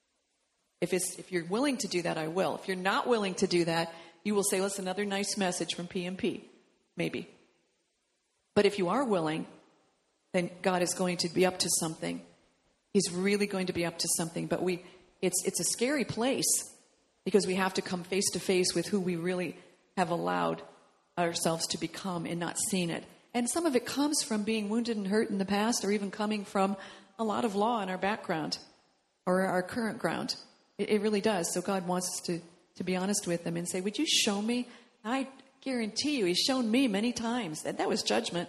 If you're willing to do that, I will. If you're not willing to do that, you will say, well, it's another nice message from PMP. Maybe. But if you are willing, then God is going to be up to something. He's really going to be up to something. But it's a scary place because we have to come face to face with who we really have allowed ourselves to become and not seen it. And some of it comes from being wounded and hurt in the past, or even coming from a lot of law in our background or our current ground. It really does. So God wants us to be honest with Him and say, would you show me? I guarantee you He's shown me many times that was judgment.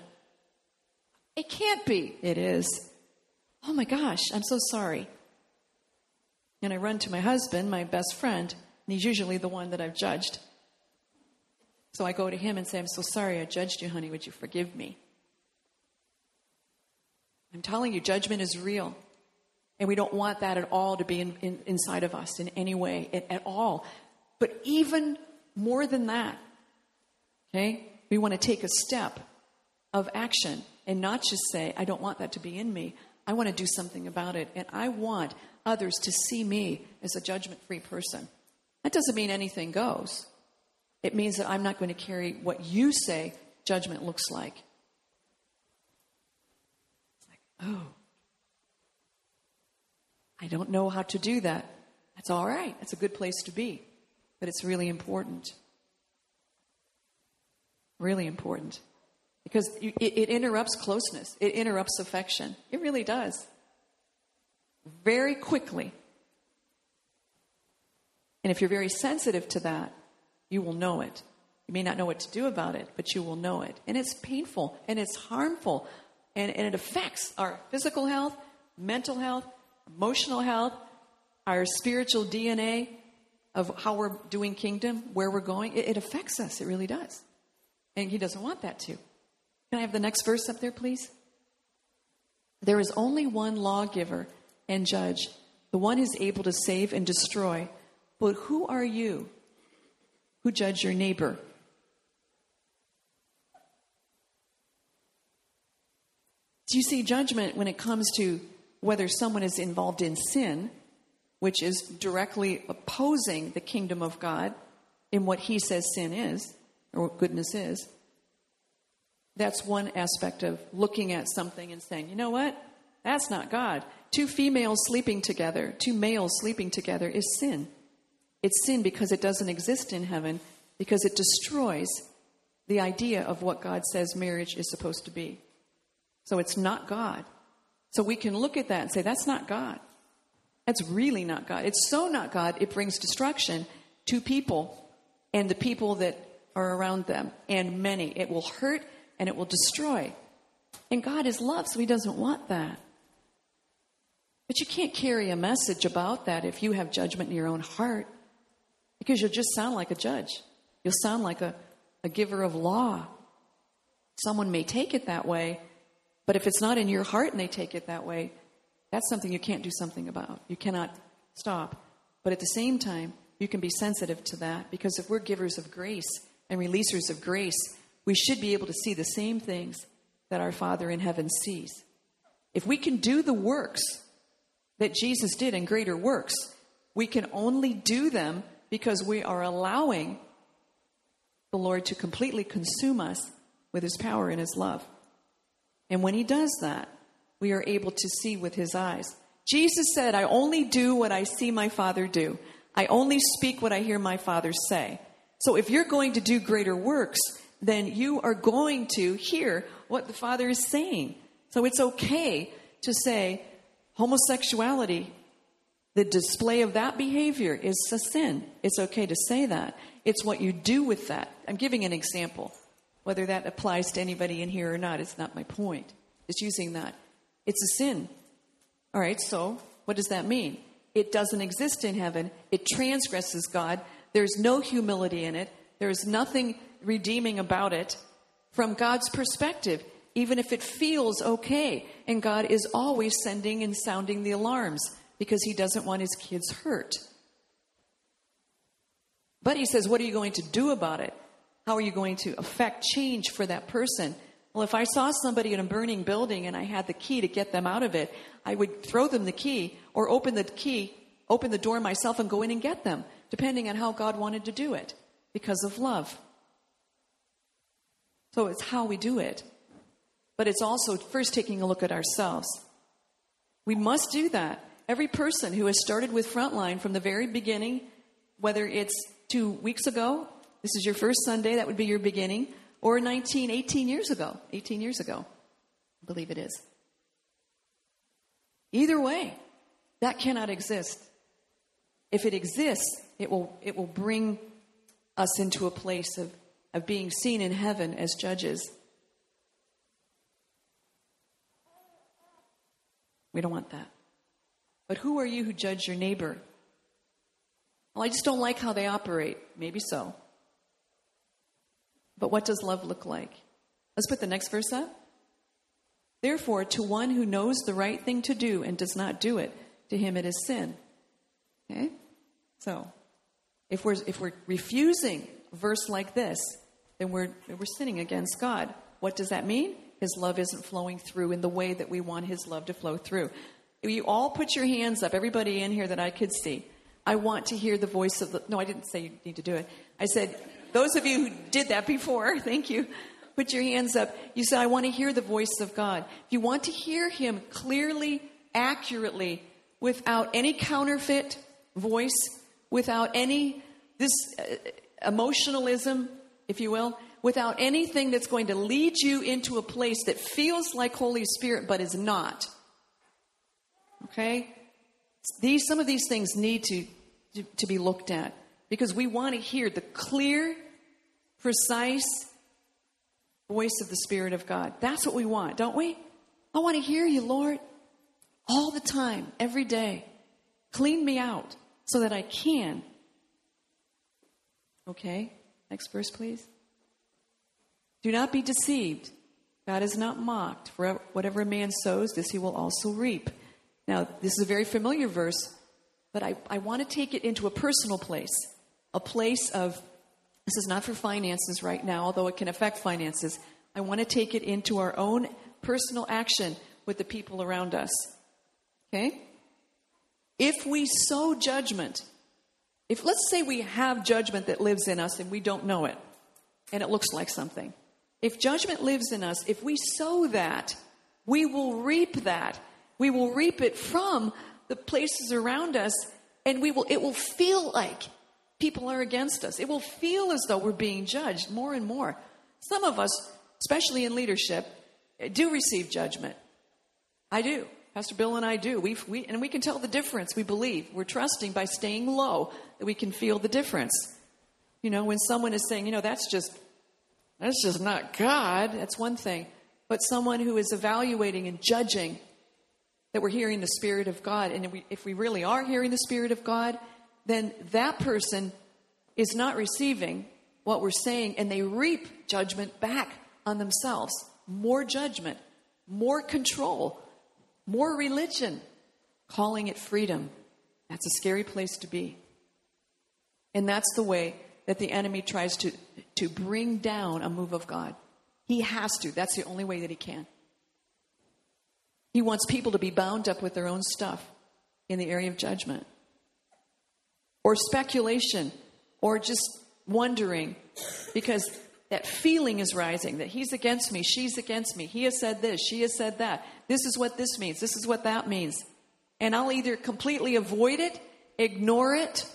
It can't be. It is. Oh my gosh, I'm so sorry. And I run to my husband, my best friend, and he's usually the one that I've judged. So I go to him and say, I'm so sorry I judged you, honey. Would you forgive me? I'm telling you, judgment is real. And we don't want that at all to be inside of us in any way, at all. But even more than that, okay, we want to take a step of action and not just say, I don't want that to be in me. I want to do something about it. And I want others to see me as a judgment-free person. That doesn't mean anything goes. It means that I'm not going to carry what you say judgment looks like. It's like, oh, I don't know how to do that. That's all right. That's a good place to be. But it's really important. Really important. Because it interrupts closeness. It interrupts affection. It really does. Very quickly. And if you're very sensitive to that, you will know it. You may not know what to do about it, but you will know it. And it's painful, and it's harmful, and it affects our physical health, mental health, emotional health, our spiritual DNA of how we're doing kingdom, where we're going. It affects us. It really does. And He doesn't want that to. Can I have the next verse up there, please? There is only one lawgiver and judge, the one who's able to save and destroy. But who are you who judge your neighbor? Do you see judgment when it comes to whether someone is involved in sin, which is directly opposing the kingdom of God in what He says sin is, or what goodness is? That's one aspect of looking at something and saying, you know what? That's not God. Two females sleeping together, two males sleeping together is sin. It's sin because it doesn't exist in heaven, because it destroys the idea of what God says marriage is supposed to be. So it's not God. So we can look at that and say, that's not God. That's really not God. It's so not God, it brings destruction to people and the people that are around them, and many. It will hurt and it will destroy. And God is love, so He doesn't want that. But you can't carry a message about that if you have judgment in your own heart, because you'll just sound like a judge. You'll sound like a giver of law. Someone may take it that way, but if it's not in your heart and they take it that way, that's something you can't do something about. You cannot stop. But at the same time, you can be sensitive to that, because if we're givers of grace and releasers of grace, we should be able to see the same things that our Father in heaven sees. If we can do the works that Jesus did and greater works, we can only do them because we are allowing the Lord to completely consume us with his power and his love. And when he does that, we are able to see with his eyes. Jesus said, I only do what I see my Father do. I only speak what I hear my Father say. So if you're going to do greater works, then you are going to hear what the Father is saying. So it's okay to say homosexuality, the display of that behavior is a sin. It's okay to say that. It's what you do with that. I'm giving an example. Whether that applies to anybody in here or not, it's not my point. It's using that. It's a sin. All right, so what does that mean? It doesn't exist in heaven. It transgresses God. There's no humility in it. There's nothing redeeming about it from God's perspective, even if it feels okay. And God is always sending and sounding the alarms because he doesn't want his kids hurt. But he says, what are you going to do about it? How are you going to affect change for that person? Well, if I saw somebody in a burning building and I had the key to get them out of it, I would throw them the key or open the door myself and go in and get them, depending on how God wanted to do it, because of love. So it's how we do it. But it's also first taking a look at ourselves. We must do that. Every person who has started with Frontline from the very beginning, whether it's 2 weeks ago, this is your first Sunday, that would be your beginning, or 18 years ago, I believe it is. Either way, that cannot exist. If it exists, it will bring us into a place of being seen in heaven as judges. We don't want that. But who are you who judge your neighbor? Well, I just don't like how they operate. Maybe so. But what does love look like? Let's put the next verse up. Therefore, to one who knows the right thing to do and does not do it, to him it is sin. Okay? So, if we're refusing a verse like this, then we're sinning against God. What does that mean? His love isn't flowing through in the way that we want his love to flow through. You all put your hands up, everybody in here that I could see. I want to hear the voice of the... No, I didn't say you need to do it. I said, those of you who did that before, thank you. Put your hands up. You said, I want to hear the voice of God. If you want to hear him clearly, accurately, without any counterfeit voice, without any emotionalism, if you will, without anything that's going to lead you into a place that feels like Holy Spirit but is not. Okay? Some of these things need to be looked at because we want to hear the clear, precise voice of the Spirit of God. That's what we want, don't we? I want to hear you, Lord, all the time, every day. Clean me out so that I can. Okay, next verse, please. Do not be deceived. God is not mocked. For whatever a man sows, this he will also reap. Now, this is a very familiar verse, but I want to take it into a personal place. A place of, this is not for finances right now, although it can affect finances. I want to take it into our own personal action with the people around us. Okay? If we sow judgment, let's say we have judgment that lives in us and we don't know it, and it looks like something. If judgment lives in us, if we sow that, we will reap that. We will reap it from the places around us, and it will feel like people are against us. It will feel as though we're being judged more and more. Some of us, especially in leadership, do receive judgment. I do. Pastor Bill and I do. And we can tell the difference, we believe. We're trusting by staying low that we can feel the difference. You know, when someone is saying, that's just not God, that's one thing. But someone who is evaluating and judging that we're hearing the Spirit of God, and if we really are hearing the Spirit of God, then that person is not receiving what we're saying, and they reap judgment back on themselves. More judgment, more control, more religion, calling it freedom. That's a scary place to be. And that's the way that the enemy tries to bring down a move of God. He has to. That's the only way that he can. He wants people to be bound up with their own stuff in the area of judgment, or speculation, or just wondering, because that feeling is rising, that he's against me, she's against me, he has said this, she has said that, this is what this means, this is what that means. And I'll either completely avoid it, ignore it,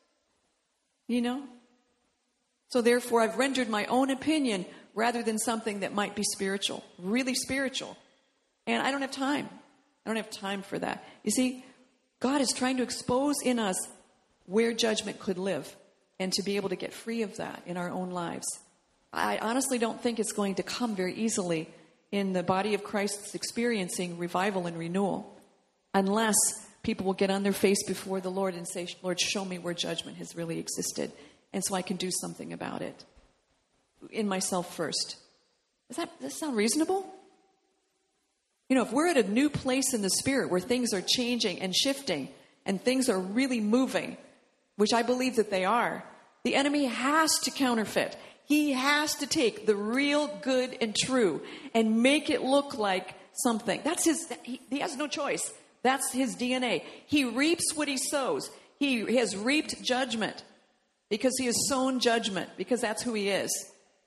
So therefore, I've rendered my own opinion rather than something that might be spiritual, really spiritual. And I don't have time. I don't have time for that. You see, God is trying to expose in us where judgment could live and to be able to get free of that in our own lives. I honestly don't think it's going to come very easily in the body of Christ experiencing revival and renewal unless people will get on their face before the Lord and say, Lord, show me where judgment has really existed, and so I can do something about it in myself first. Does that sound reasonable? If we're at a new place in the Spirit where things are changing and shifting and things are really moving, which I believe that they are, the enemy has to counterfeit. He has to take the real, good, and true and make it look like something. He has no choice. That's his DNA. He reaps what he sows. He has reaped judgment because he has sown judgment, because that's who he is.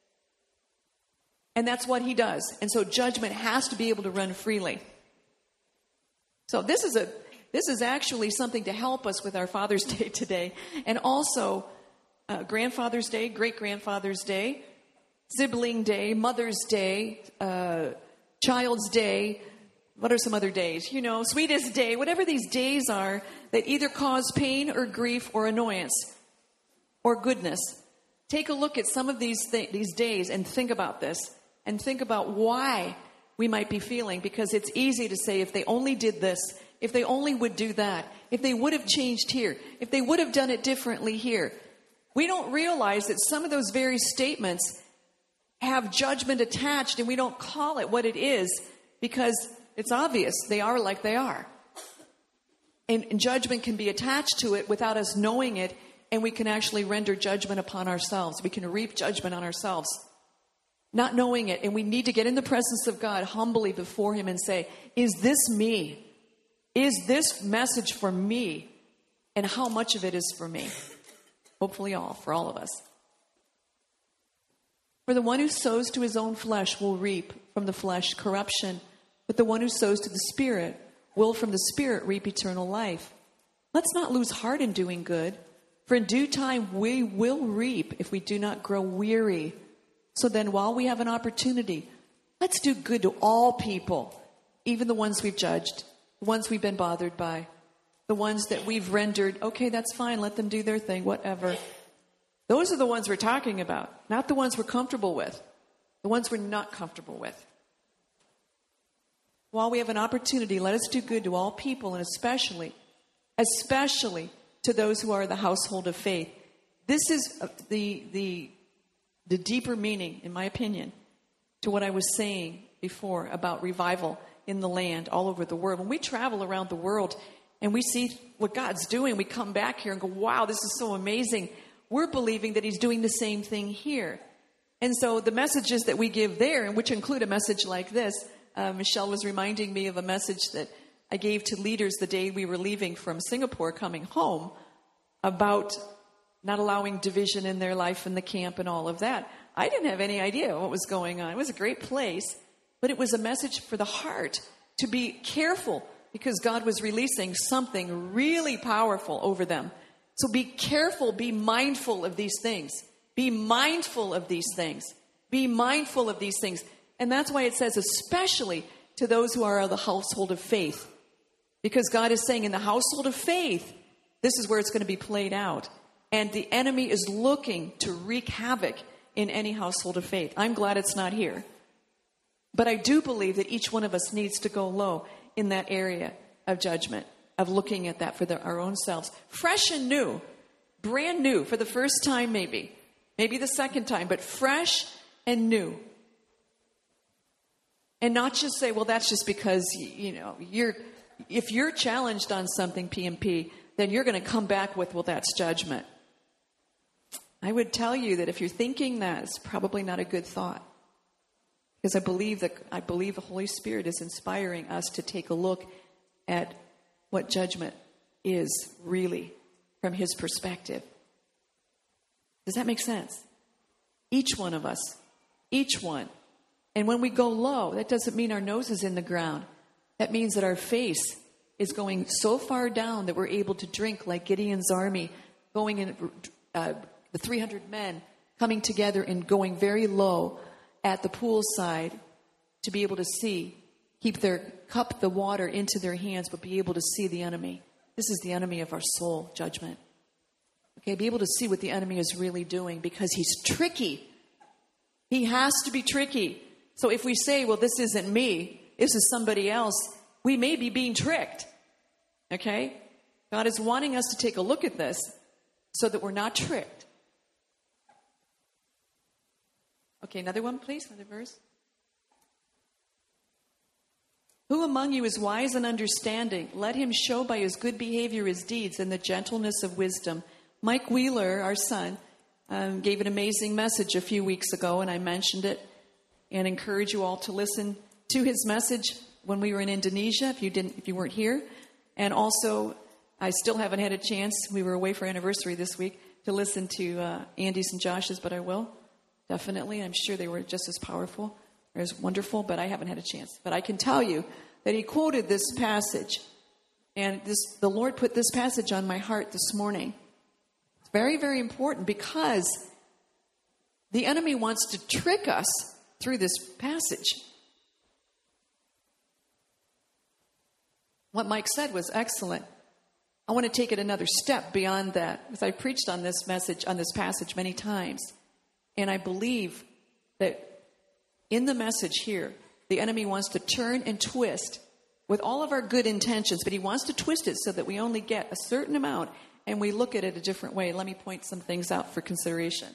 And that's what he does. And so judgment has to be able to run freely. So this is actually something to help us with our Father's Day today, and also Grandfather's Day, Great-Grandfather's Day, Sibling Day, Mother's Day, Child's Day. What are some other days? Sweetest Day, whatever these days are that either cause pain or grief or annoyance or goodness. Take a look at some of these days and think about this. And think about why we might be feeling, because it's easy to say, if they only did this, if they only would do that, if they would have changed here, if they would have done it differently here. We don't realize that some of those very statements have judgment attached, and we don't call it what it is because it's obvious. They are like they are. And judgment can be attached to it without us knowing it, and we can actually render judgment upon ourselves. We can reap judgment on ourselves, not knowing it. And we need to get in the presence of God humbly before him and say, is this me? Is this message for me? And how much of it is for me? Hopefully for all of us. For the one who sows to his own flesh will reap from the flesh corruption, but the one who sows to the Spirit will from the Spirit reap eternal life. Let's not lose heart in doing good, for in due time we will reap if we do not grow weary. So then, while we have an opportunity, let's do good to all people, even the ones we've judged, the ones we've been bothered by, the ones that we've rendered, okay, that's fine, let them do their thing, whatever. Those are the ones we're talking about, not the ones we're comfortable with, the ones we're not comfortable with. While we have an opportunity, let us do good to all people, and especially to those who are the household of faith. This is the deeper meaning, in my opinion, to what I was saying before about revival in the land all over the world. When we travel around the world and we see what God's doing, we come back here and go, wow, this is so amazing. We're believing that he's doing the same thing here. And so the messages that we give there, and which include a message like this, Michelle was reminding me of a message that I gave to leaders the day we were leaving from Singapore coming home about not allowing division in their life in the camp and all of that. I didn't have any idea what was going on. It was a great place, but it was a message for the heart to be careful, because God was releasing something really powerful over them. So be careful, be mindful of these things. Be mindful of these things. Be mindful of these things. And that's why it says, especially to those who are of the household of faith. Because God is saying in the household of faith, this is where it's going to be played out. And the enemy is looking to wreak havoc in any household of faith. I'm glad it's not here. But I do believe that each one of us needs to go low in that area of judgment, of looking at that for our own selves. Fresh and new, brand new for the first time maybe the second time, but fresh and new. And not just say, well, that's just because, if you're challenged on something, PMP, then you're going to come back with, well, that's judgment. I would tell you that if you're thinking that, it's probably not a good thought. Because I believe the Holy Spirit is inspiring us to take a look at what judgment is really from his perspective. Does that make sense? Each one of us. Each one. And when we go low, that doesn't mean our nose is in the ground. That means that our face is going so far down that we're able to drink like Gideon's army, going in, the 300 men coming together and going very low at the poolside to be able to see, keep their cup, the water into their hands, but be able to see the enemy. This is the enemy of our soul, judgment. Okay, be able to see what the enemy is really doing because he's tricky. He has to be tricky. So if we say, well, this isn't me, this is somebody else, we may be being tricked. Okay? God is wanting us to take a look at this so that we're not tricked. Okay, another one, please. Another verse. Who among you is wise and understanding? Let him show by his good behavior his deeds and the gentleness of wisdom. Mike Wheeler, our son, gave an amazing message a few weeks ago, and I mentioned it and encourage you all to listen to his message when we were in Indonesia, if you weren't here. And also, I still haven't had a chance, we were away for anniversary this week, to listen to Andy's and Josh's, but I will. Definitely. I'm sure they were just as powerful or as wonderful, but I haven't had a chance. But I can tell you that he quoted this passage, and the Lord put this passage on my heart this morning. It's very, very important because the enemy wants to trick us through this passage. What Mike said was excellent. I want to take it another step beyond that, because I preached on this message, on this passage many times. And I believe that in the message here, the enemy wants to turn and twist with all of our good intentions, but he wants to twist it so that we only get a certain amount and we look at it a different way. Let me point some things out for consideration.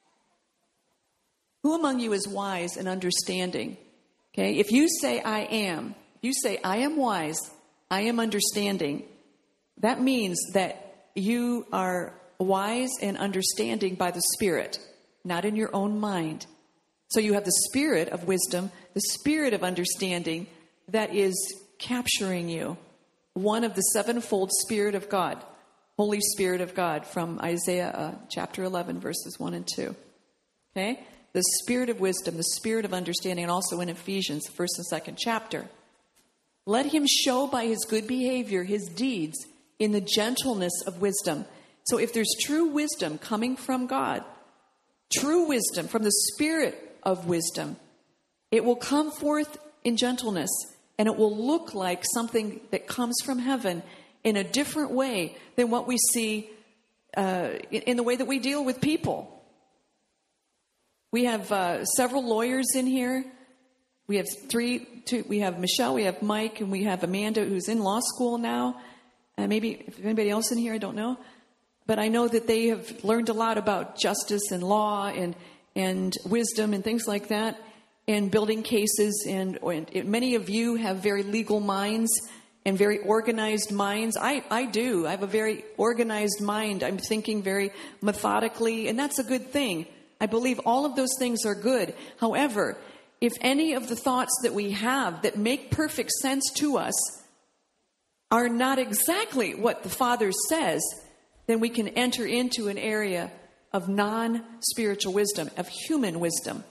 Who among you is wise and understanding? Okay, if you say I am wise, I am understanding, that means that you are wise and understanding by the Spirit, not in your own mind. So you have the spirit of wisdom, the spirit of understanding that is capturing you. One of the sevenfold Spirit of God, Holy Spirit of God, from Isaiah chapter 11, verses 1 and 2. Okay? The spirit of wisdom, the spirit of understanding, and also in Ephesians, first and second chapter. Let him show by his good behavior his deeds in the gentleness of wisdom. So if there's true wisdom coming from God, true wisdom from the spirit of wisdom, it will come forth in gentleness, and it will look like something that comes from heaven in a different way than what we see in the way that we deal with people. We have several lawyers in here. We have two. We have Michelle, we have Mike, and we have Amanda, who's in law school now. And maybe if anybody else in here, I don't know. But I know that they have learned a lot about justice and law and wisdom and things like that, and building cases. And many of you have very legal minds and very organized minds. I do. I have a very organized mind. I'm thinking very methodically, and that's a good thing. I believe all of those things are good. However, if any of the thoughts that we have that make perfect sense to us are not exactly what the Father says, then we can enter into an area of non-spiritual wisdom, of human wisdom.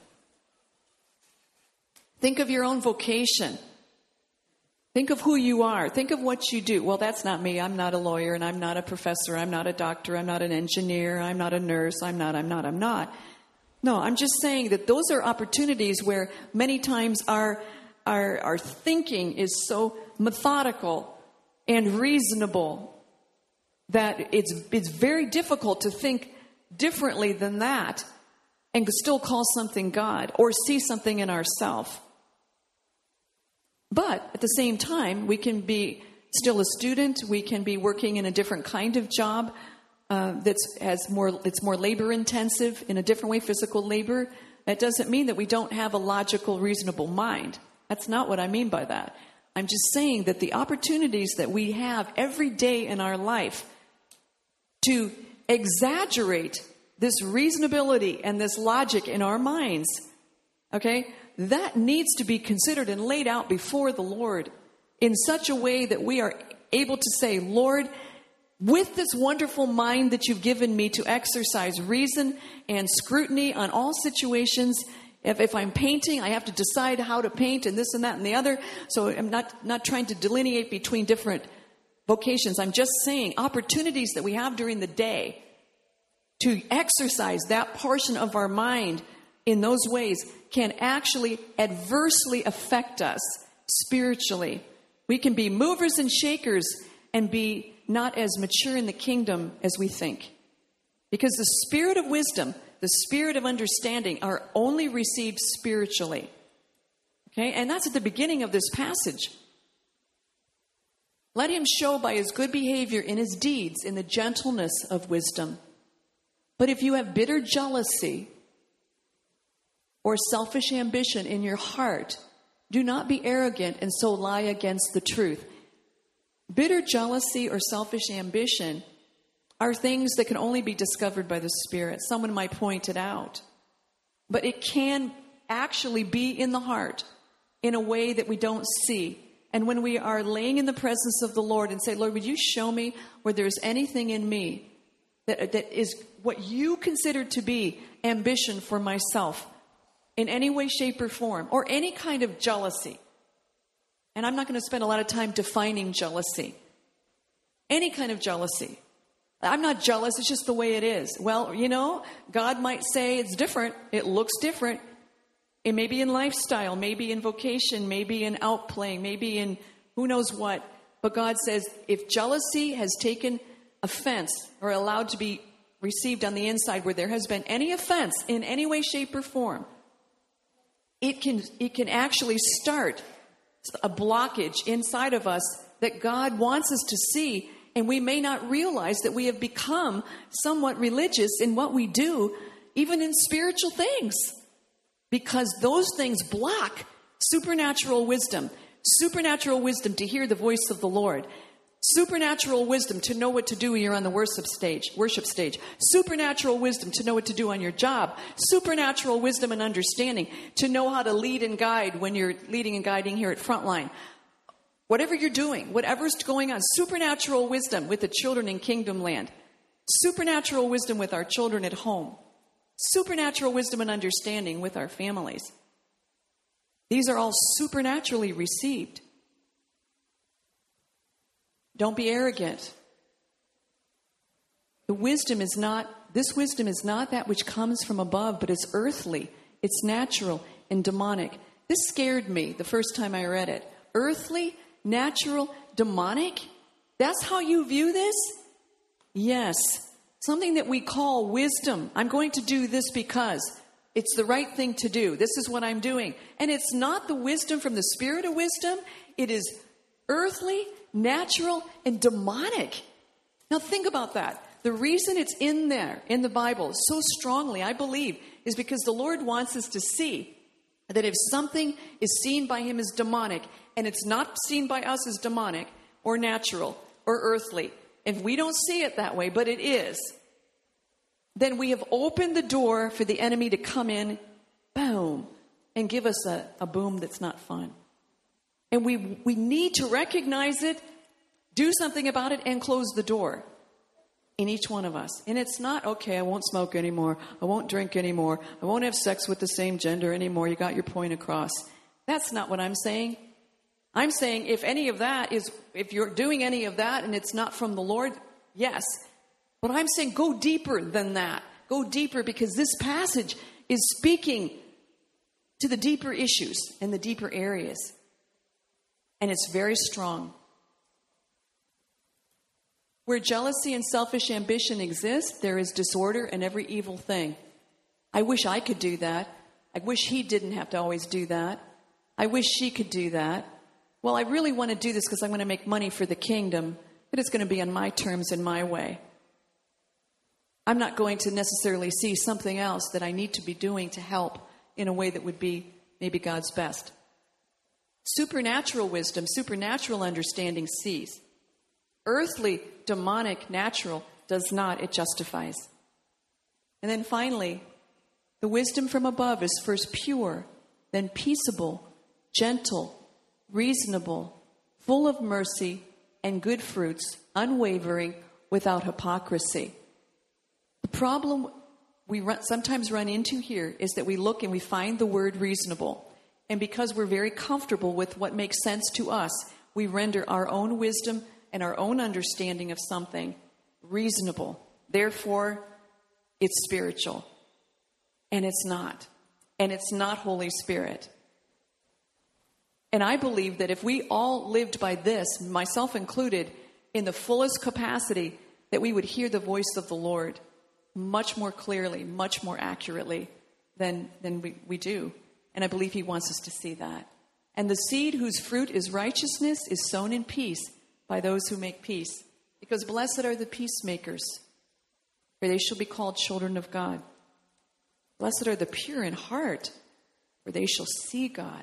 Think of your own vocation. Think of who you are. Think of what you do. Well, that's not me. I'm not a lawyer, and I'm not a professor. I'm not a doctor. I'm not an engineer. I'm not a nurse. I'm not. No, I'm just saying that those are opportunities where many times our thinking is so methodical and reasonable that it's very difficult to think differently than that and still call something God or see something in ourselves. But at the same time, we can be still a student. We can be working in a different kind of job it's more labor intensive in a different way, physical labor. That doesn't mean that we don't have a logical, reasonable mind. That's not what I mean by that. I'm just saying that the opportunities that we have every day in our life to exaggerate this reasonability and this logic in our minds, okay, that needs to be considered and laid out before the Lord in such a way that we are able to say, Lord, with this wonderful mind that you've given me to exercise reason and scrutiny on all situations, if I'm painting, I have to decide how to paint and this and that and the other. So I'm not trying to delineate between different vocations. I'm just saying opportunities that we have during the day to exercise that portion of our mind in those ways can actually adversely affect us spiritually. We can be movers and shakers and be not as mature in the kingdom as we think. Because the spirit of wisdom, the spirit of understanding are only received spiritually. Okay? And that's at the beginning of this passage. Let him show by his good behavior in his deeds in the gentleness of wisdom. But if you have bitter jealousy or selfish ambition in your heart, do not be arrogant and so lie against the truth. Bitter jealousy or selfish ambition are things that can only be discovered by the Spirit. Someone might point it out. But it can actually be in the heart in a way that we don't see. And when we are laying in the presence of the Lord and say, Lord, would you show me where there's anything in me that is what you consider to be ambition for myself in any way, shape, or form, or any kind of jealousy. And I'm not going to spend a lot of time defining jealousy. Any kind of jealousy. I'm not jealous, it's just the way it is. Well, God might say it's different. It looks different. It may be in lifestyle, maybe in vocation, maybe in outplaying, maybe in who knows what. But God says if jealousy has taken offense or allowed to be received on the inside where there has been any offense in any way, shape, or form, it can actually start a blockage inside of us that God wants us to see, and we may not realize that we have become somewhat religious in what we do, even in spiritual things, because those things block supernatural wisdom to hear the voice of the Lord, supernatural wisdom to know what to do when you're on the worship stage, supernatural wisdom to know what to do on your job, supernatural wisdom and understanding to know how to lead and guide when you're leading and guiding here at Frontline. Whatever you're doing, whatever's going on, supernatural wisdom with the children in Kingdom Land, supernatural wisdom with our children at home, supernatural wisdom and understanding with our families. These are all supernaturally received. Don't be arrogant. This wisdom is not that which comes from above, but it's earthly, it's natural and demonic. This scared me the first time I read it. Earthly, natural, demonic? That's how you view this? Yes. Something that we call wisdom. I'm going to do this because it's the right thing to do. This is what I'm doing. And it's not the wisdom from the spirit of wisdom. It is earthly, natural, and demonic. Now think about that. The reason it's in there, in the Bible, so strongly, I believe, is because the Lord wants us to see that if something is seen by him as demonic, and it's not seen by us as demonic, or natural, or earthly, if we don't see it that way, but it is, then we have opened the door for the enemy to come in, boom, and give us a boom that's not fun. And we need to recognize it, do something about it, and close the door in each one of us. And it's not, okay, I won't smoke anymore. I won't drink anymore. I won't have sex with the same gender anymore. You got your point across. That's not what I'm saying. I'm saying if you're doing any of that and it's not from the Lord, yes. But I'm saying go deeper than that. Go deeper, because this passage is speaking to the deeper issues and the deeper areas. And it's very strong. Where jealousy and selfish ambition exist, there is disorder and every evil thing. I wish I could do that. I wish he didn't have to always do that. I wish she could do that. Well, I really want to do this because I want to make money for the kingdom, but it's going to be on my terms and my way. I'm not going to necessarily see something else that I need to be doing to help in a way that would be maybe God's best. Supernatural wisdom, supernatural understanding sees. Earthly, demonic, natural does not. It justifies. And then finally, the wisdom from above is first pure, then peaceable, gentle, reasonable, full of mercy and good fruits, unwavering, without hypocrisy. The problem we sometimes run into here is that we look and we find the word reasonable. And because we're very comfortable with what makes sense to us, we render our own wisdom and our own understanding of something reasonable. Therefore, it's spiritual. And it's not. And it's not Holy Spirit. And I believe that if we all lived by this, myself included, in the fullest capacity, that we would hear the voice of the Lord much more clearly, much more accurately than we do. And I believe he wants us to see that. And the seed whose fruit is righteousness is sown in peace by those who make peace. Because blessed are the peacemakers, for they shall be called children of God. Blessed are the pure in heart, for they shall see God.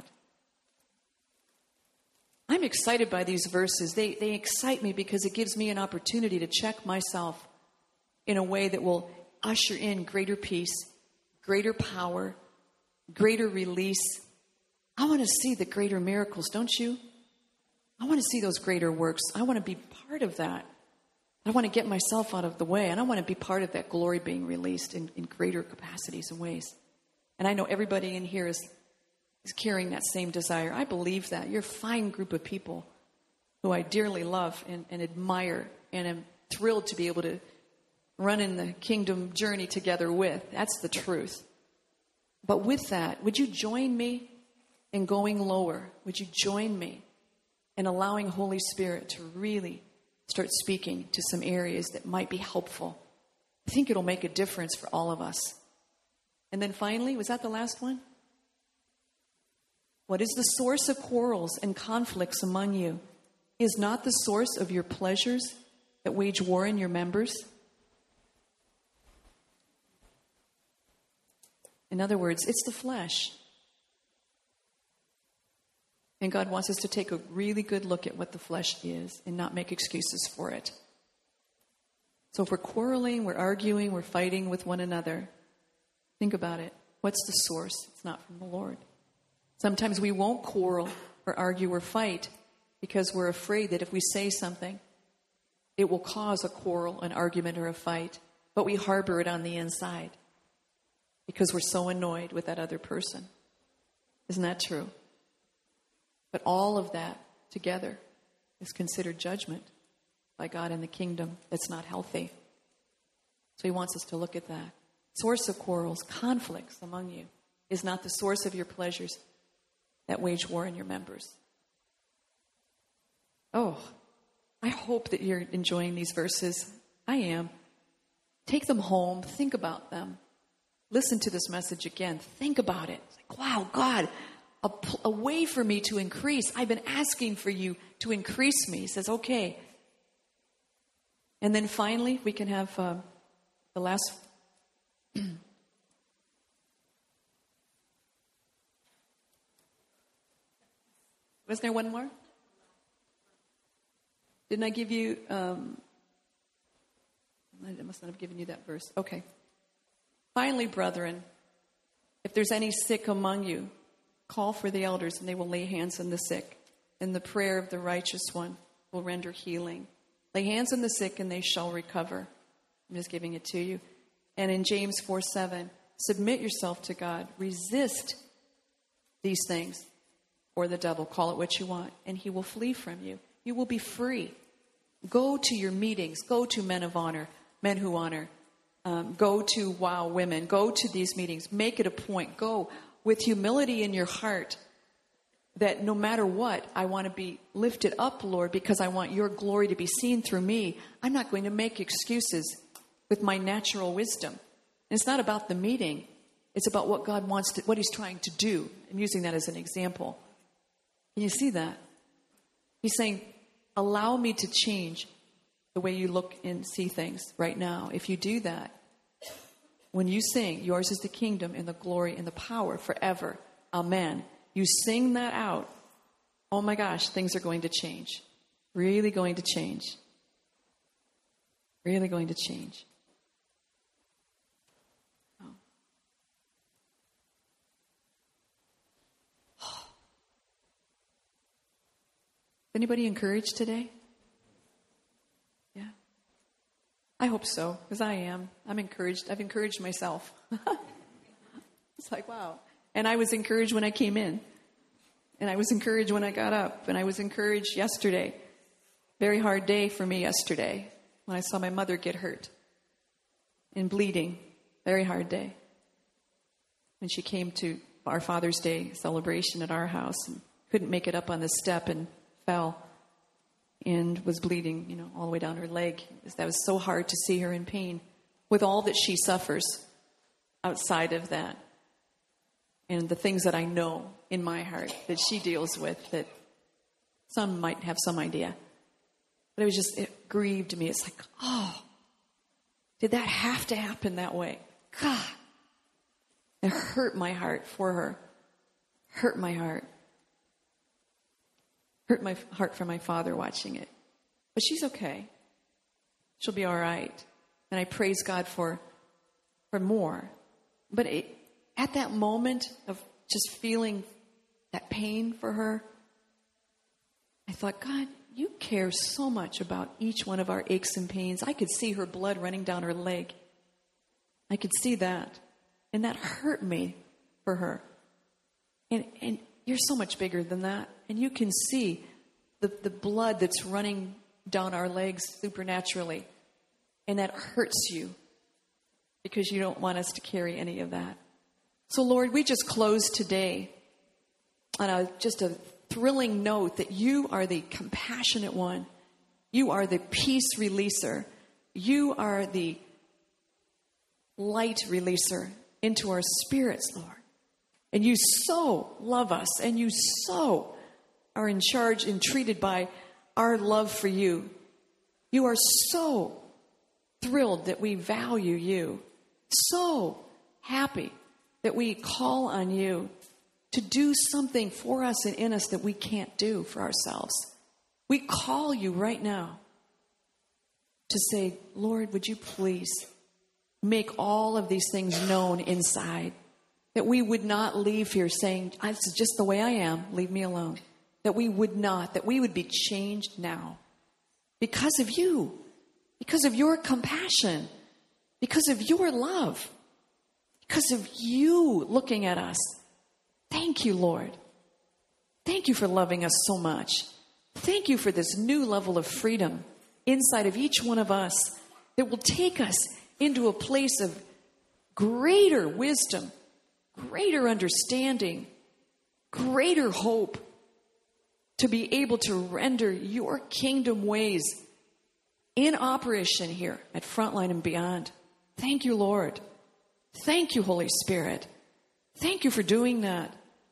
I'm excited by these verses. They excite me because it gives me an opportunity to check myself in a way that will usher in greater peace, greater power, greater release. I want to see the greater miracles, don't you? I want to see those greater works. I want to be part of that. I want to get myself out of the way, and I want to be part of that glory being released in greater capacities and ways. And I know everybody in here is carrying that same desire. I believe that. You're a fine group of people who I dearly love and admire, and am thrilled to be able to run in the kingdom journey together with. That's the truth. But with that, would you join me in going lower? Would you join me in allowing Holy Spirit to really start speaking to some areas that might be helpful? I think it'll make a difference for all of us. And then finally, was that the last one? What is the source of quarrels and conflicts among you? Is not the source of your pleasures that wage war in your members? In other words, it's the flesh. And God wants us to take a really good look at what the flesh is and not make excuses for it. So if we're quarreling, we're arguing, we're fighting with one another, think about it. What's the source? It's not from the Lord. Sometimes we won't quarrel or argue or fight because we're afraid that if we say something, it will cause a quarrel, an argument, or a fight. But we harbor it on the inside because we're so annoyed with that other person. Isn't that true? But all of that together is considered judgment by God in the kingdom that's not healthy. So he wants us to look at that. Source of quarrels, conflicts among you is not the source of your pleasures that wage war in your members. Oh, I hope that you're enjoying these verses. I am. Take them home. Think about them. Listen to this message again. Think about it. It's like, wow, God, a way for me to increase. I've been asking for you to increase me. He says, okay. And then finally, we can have the last... Was there one more? Didn't I give you... I must not have given you that verse. Okay. Finally, brethren, if there's any sick among you, call for the elders, and they will lay hands on the sick. And the prayer of the righteous one will render healing. Lay hands on the sick, and they shall recover. I'm just giving it to you. And in James 4:7, submit yourself to God. Resist these things, or the devil, call it what you want, and he will flee from you. You will be free. Go to your meetings. Go to Men of Honor, Men Who Honor. Go to Wow Women. Go to these meetings. Make it a point. Go with humility in your heart that no matter what, I want to be lifted up, Lord, because I want your glory to be seen through me. I'm not going to make excuses with my natural wisdom. And it's not about the meeting. It's about what God wants to, what he's trying to do. I'm using that as an example. Can you see that? He's saying, allow me to change the way you look and see things right now. If you do that, when you sing, yours is the kingdom and the glory and the power forever. Amen. You sing that out. Oh my gosh, things are going to change. Really going to change. Really going to change. Anybody encouraged today? Yeah. I hope so, because I am. I'm encouraged. I've encouraged myself. It's like, wow. And I was encouraged when I came in. And I was encouraged when I got up. And I was encouraged yesterday. Very hard day for me yesterday when I saw my mother get hurt and bleeding. Very hard day. When she came to our Father's Day celebration at our house and couldn't make it up on the step and fell and was bleeding, all the way down her leg. That was so hard to see her in pain with all that she suffers outside of that. And the things that I know in my heart that she deals with that some might have some idea. But it grieved me. It's like, oh, did that have to happen that way? God. It hurt my heart for her. Hurt my heart. Hurt my heart for my father watching it. But she's okay. She'll be all right. And I praise God for more. But at that moment of just feeling that pain for her, I thought, God, you care so much about each one of our aches and pains. I could see her blood running down her leg. I could see that. And that hurt me for her. And you're so much bigger than that. And you can see the blood that's running down our legs supernaturally. And that hurts you because you don't want us to carry any of that. So, Lord, we just close today on just a thrilling note that you are the compassionate one. You are the peace releaser. You are the light releaser into our spirits, Lord. And you so love us, and you so are in charge and treated by our love for you. You are so thrilled that we value you, so happy that we call on you to do something for us and in us that we can't do for ourselves. We call you right now to say, Lord, would you please make all of these things known inside, that we would not leave here saying, this is just the way I am, leave me alone. That we would not, that we would be changed now because of you, because of your compassion, because of your love, because of you looking at us. Thank you, Lord. Thank you for loving us so much. Thank you for this new level of freedom inside of each one of us that will take us into a place of greater wisdom, greater understanding, greater hope to be able to render your kingdom ways in operation here at Frontline and beyond. Thank you, Lord. Thank you, Holy Spirit. Thank you for doing that.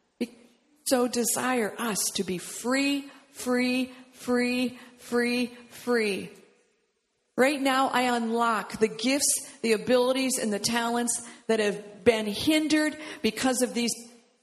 So desire us to be free, free, free, free, free. Right now, I unlock the gifts, the abilities, and the talents that have been hindered because of these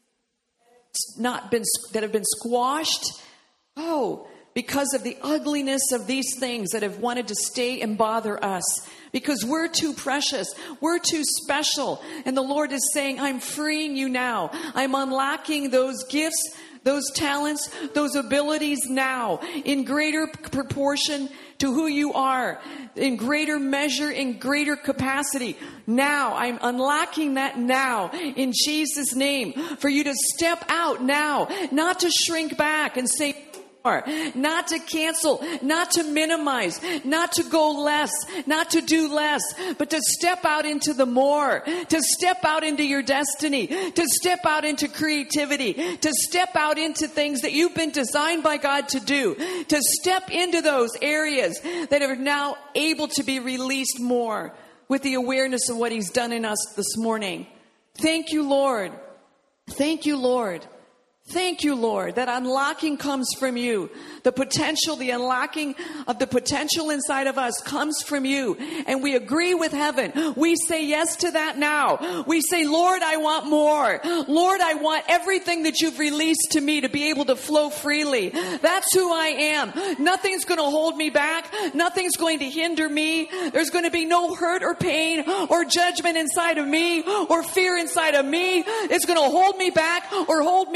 that have been squashed. Oh, because of the ugliness of these things that have wanted to stay and bother us. Because we're too precious. We're too special. And the Lord is saying, I'm freeing you now. I'm unlocking those gifts, those talents, those abilities now in greater proportion to who you are, in greater measure, in greater capacity. Now, I'm unlocking that now in Jesus' name for you to step out now, not to shrink back and say, not to cancel, not to minimize, not to go less, not to do less, but to step out into the more, to step out into your destiny, to step out into creativity, to step out into things that you've been designed by God to do, to step into those areas that are now able to be released more with the awareness of what He's done in us this morning. Thank you, Lord. Thank you, Lord. Thank you, Lord, that unlocking comes from you. The potential, the unlocking of the potential inside of us comes from you. And we agree with heaven. We say yes to that now. We say, Lord, I want more. Lord, I want everything that you've released to me to be able to flow freely. That's who I am. Nothing's going to hold me back. Nothing's going to hinder me. There's going to be no hurt or pain or judgment inside of me or fear inside of me. It's going to hold me back or hold me down.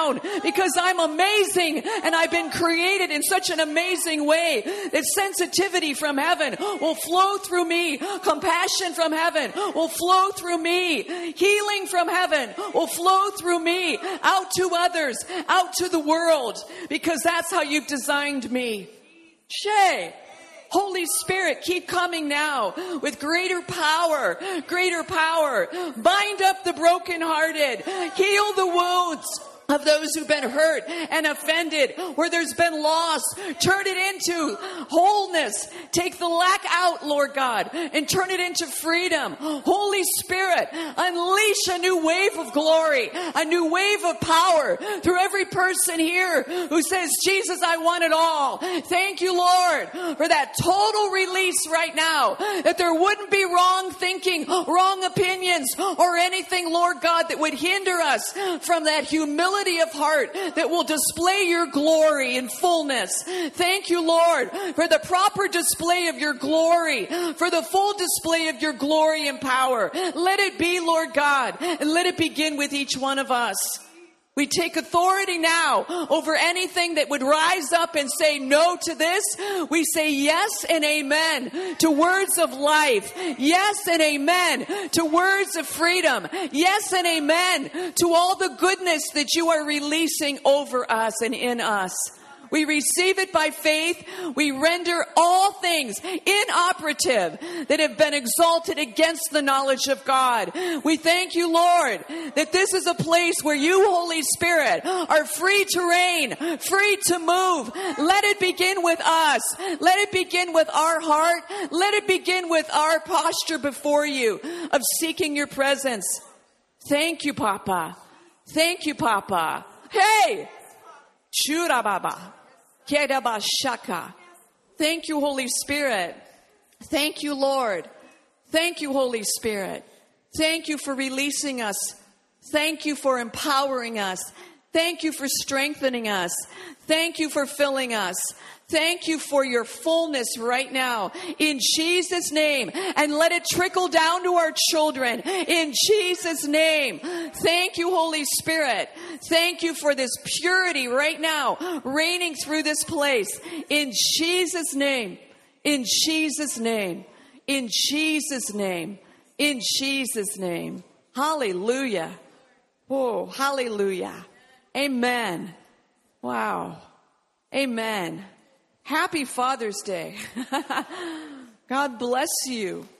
down because I'm amazing and I've been created in such an amazing way that sensitivity from heaven will flow through me. Compassion from heaven will flow through me. Healing from heaven will flow through me out to others, out to the world, because that's how you've designed me. Shay. Holy Spirit, keep coming now with greater power, greater power. Bind up the brokenhearted. Heal the wounds of those who've been hurt and offended, where there's been loss. Turn it into wholeness. Take the lack out, Lord God, and turn it into freedom. Holy Spirit, unleash a new wave of glory, a new wave of power through every person here who says, Jesus, I want it all. Thank you, Lord, for that total release right now, that there wouldn't be wrong thinking, wrong opinions, or anything, Lord God, that would hinder us from that humility of heart that will display your glory in fullness. Thank you, Lord, for the proper display of your glory, for the full display of your glory and power. Let it be, Lord God, and let it begin with each one of us. We take authority now over anything that would rise up and say no to this. We say yes and amen to words of life. Yes and amen to words of freedom. Yes and amen to all the goodness that you are releasing over us and in us. We receive it by faith. We render all things inoperative that have been exalted against the knowledge of God. We thank you, Lord, that this is a place where you, Holy Spirit, are free to reign, free to move. Let it begin with us. Let it begin with our heart. Let it begin with our posture before you of seeking your presence. Thank you, Papa. Thank you, Papa. Hey! Churababa. Kedabashaka. Thank you, Holy Spirit. Thank you, Lord. Thank you, Holy Spirit. Thank you for releasing us. Thank you for empowering us. Thank you for strengthening us. Thank you for filling us. Thank you for your fullness right now in Jesus' name, and let it trickle down to our children in Jesus' name. Thank you, Holy Spirit. Thank you for this purity right now reigning through this place in Jesus' name, in Jesus' name, in Jesus' name, in Jesus' name. Hallelujah. Oh, hallelujah. Amen. Wow. Amen. Happy Father's Day. God bless you.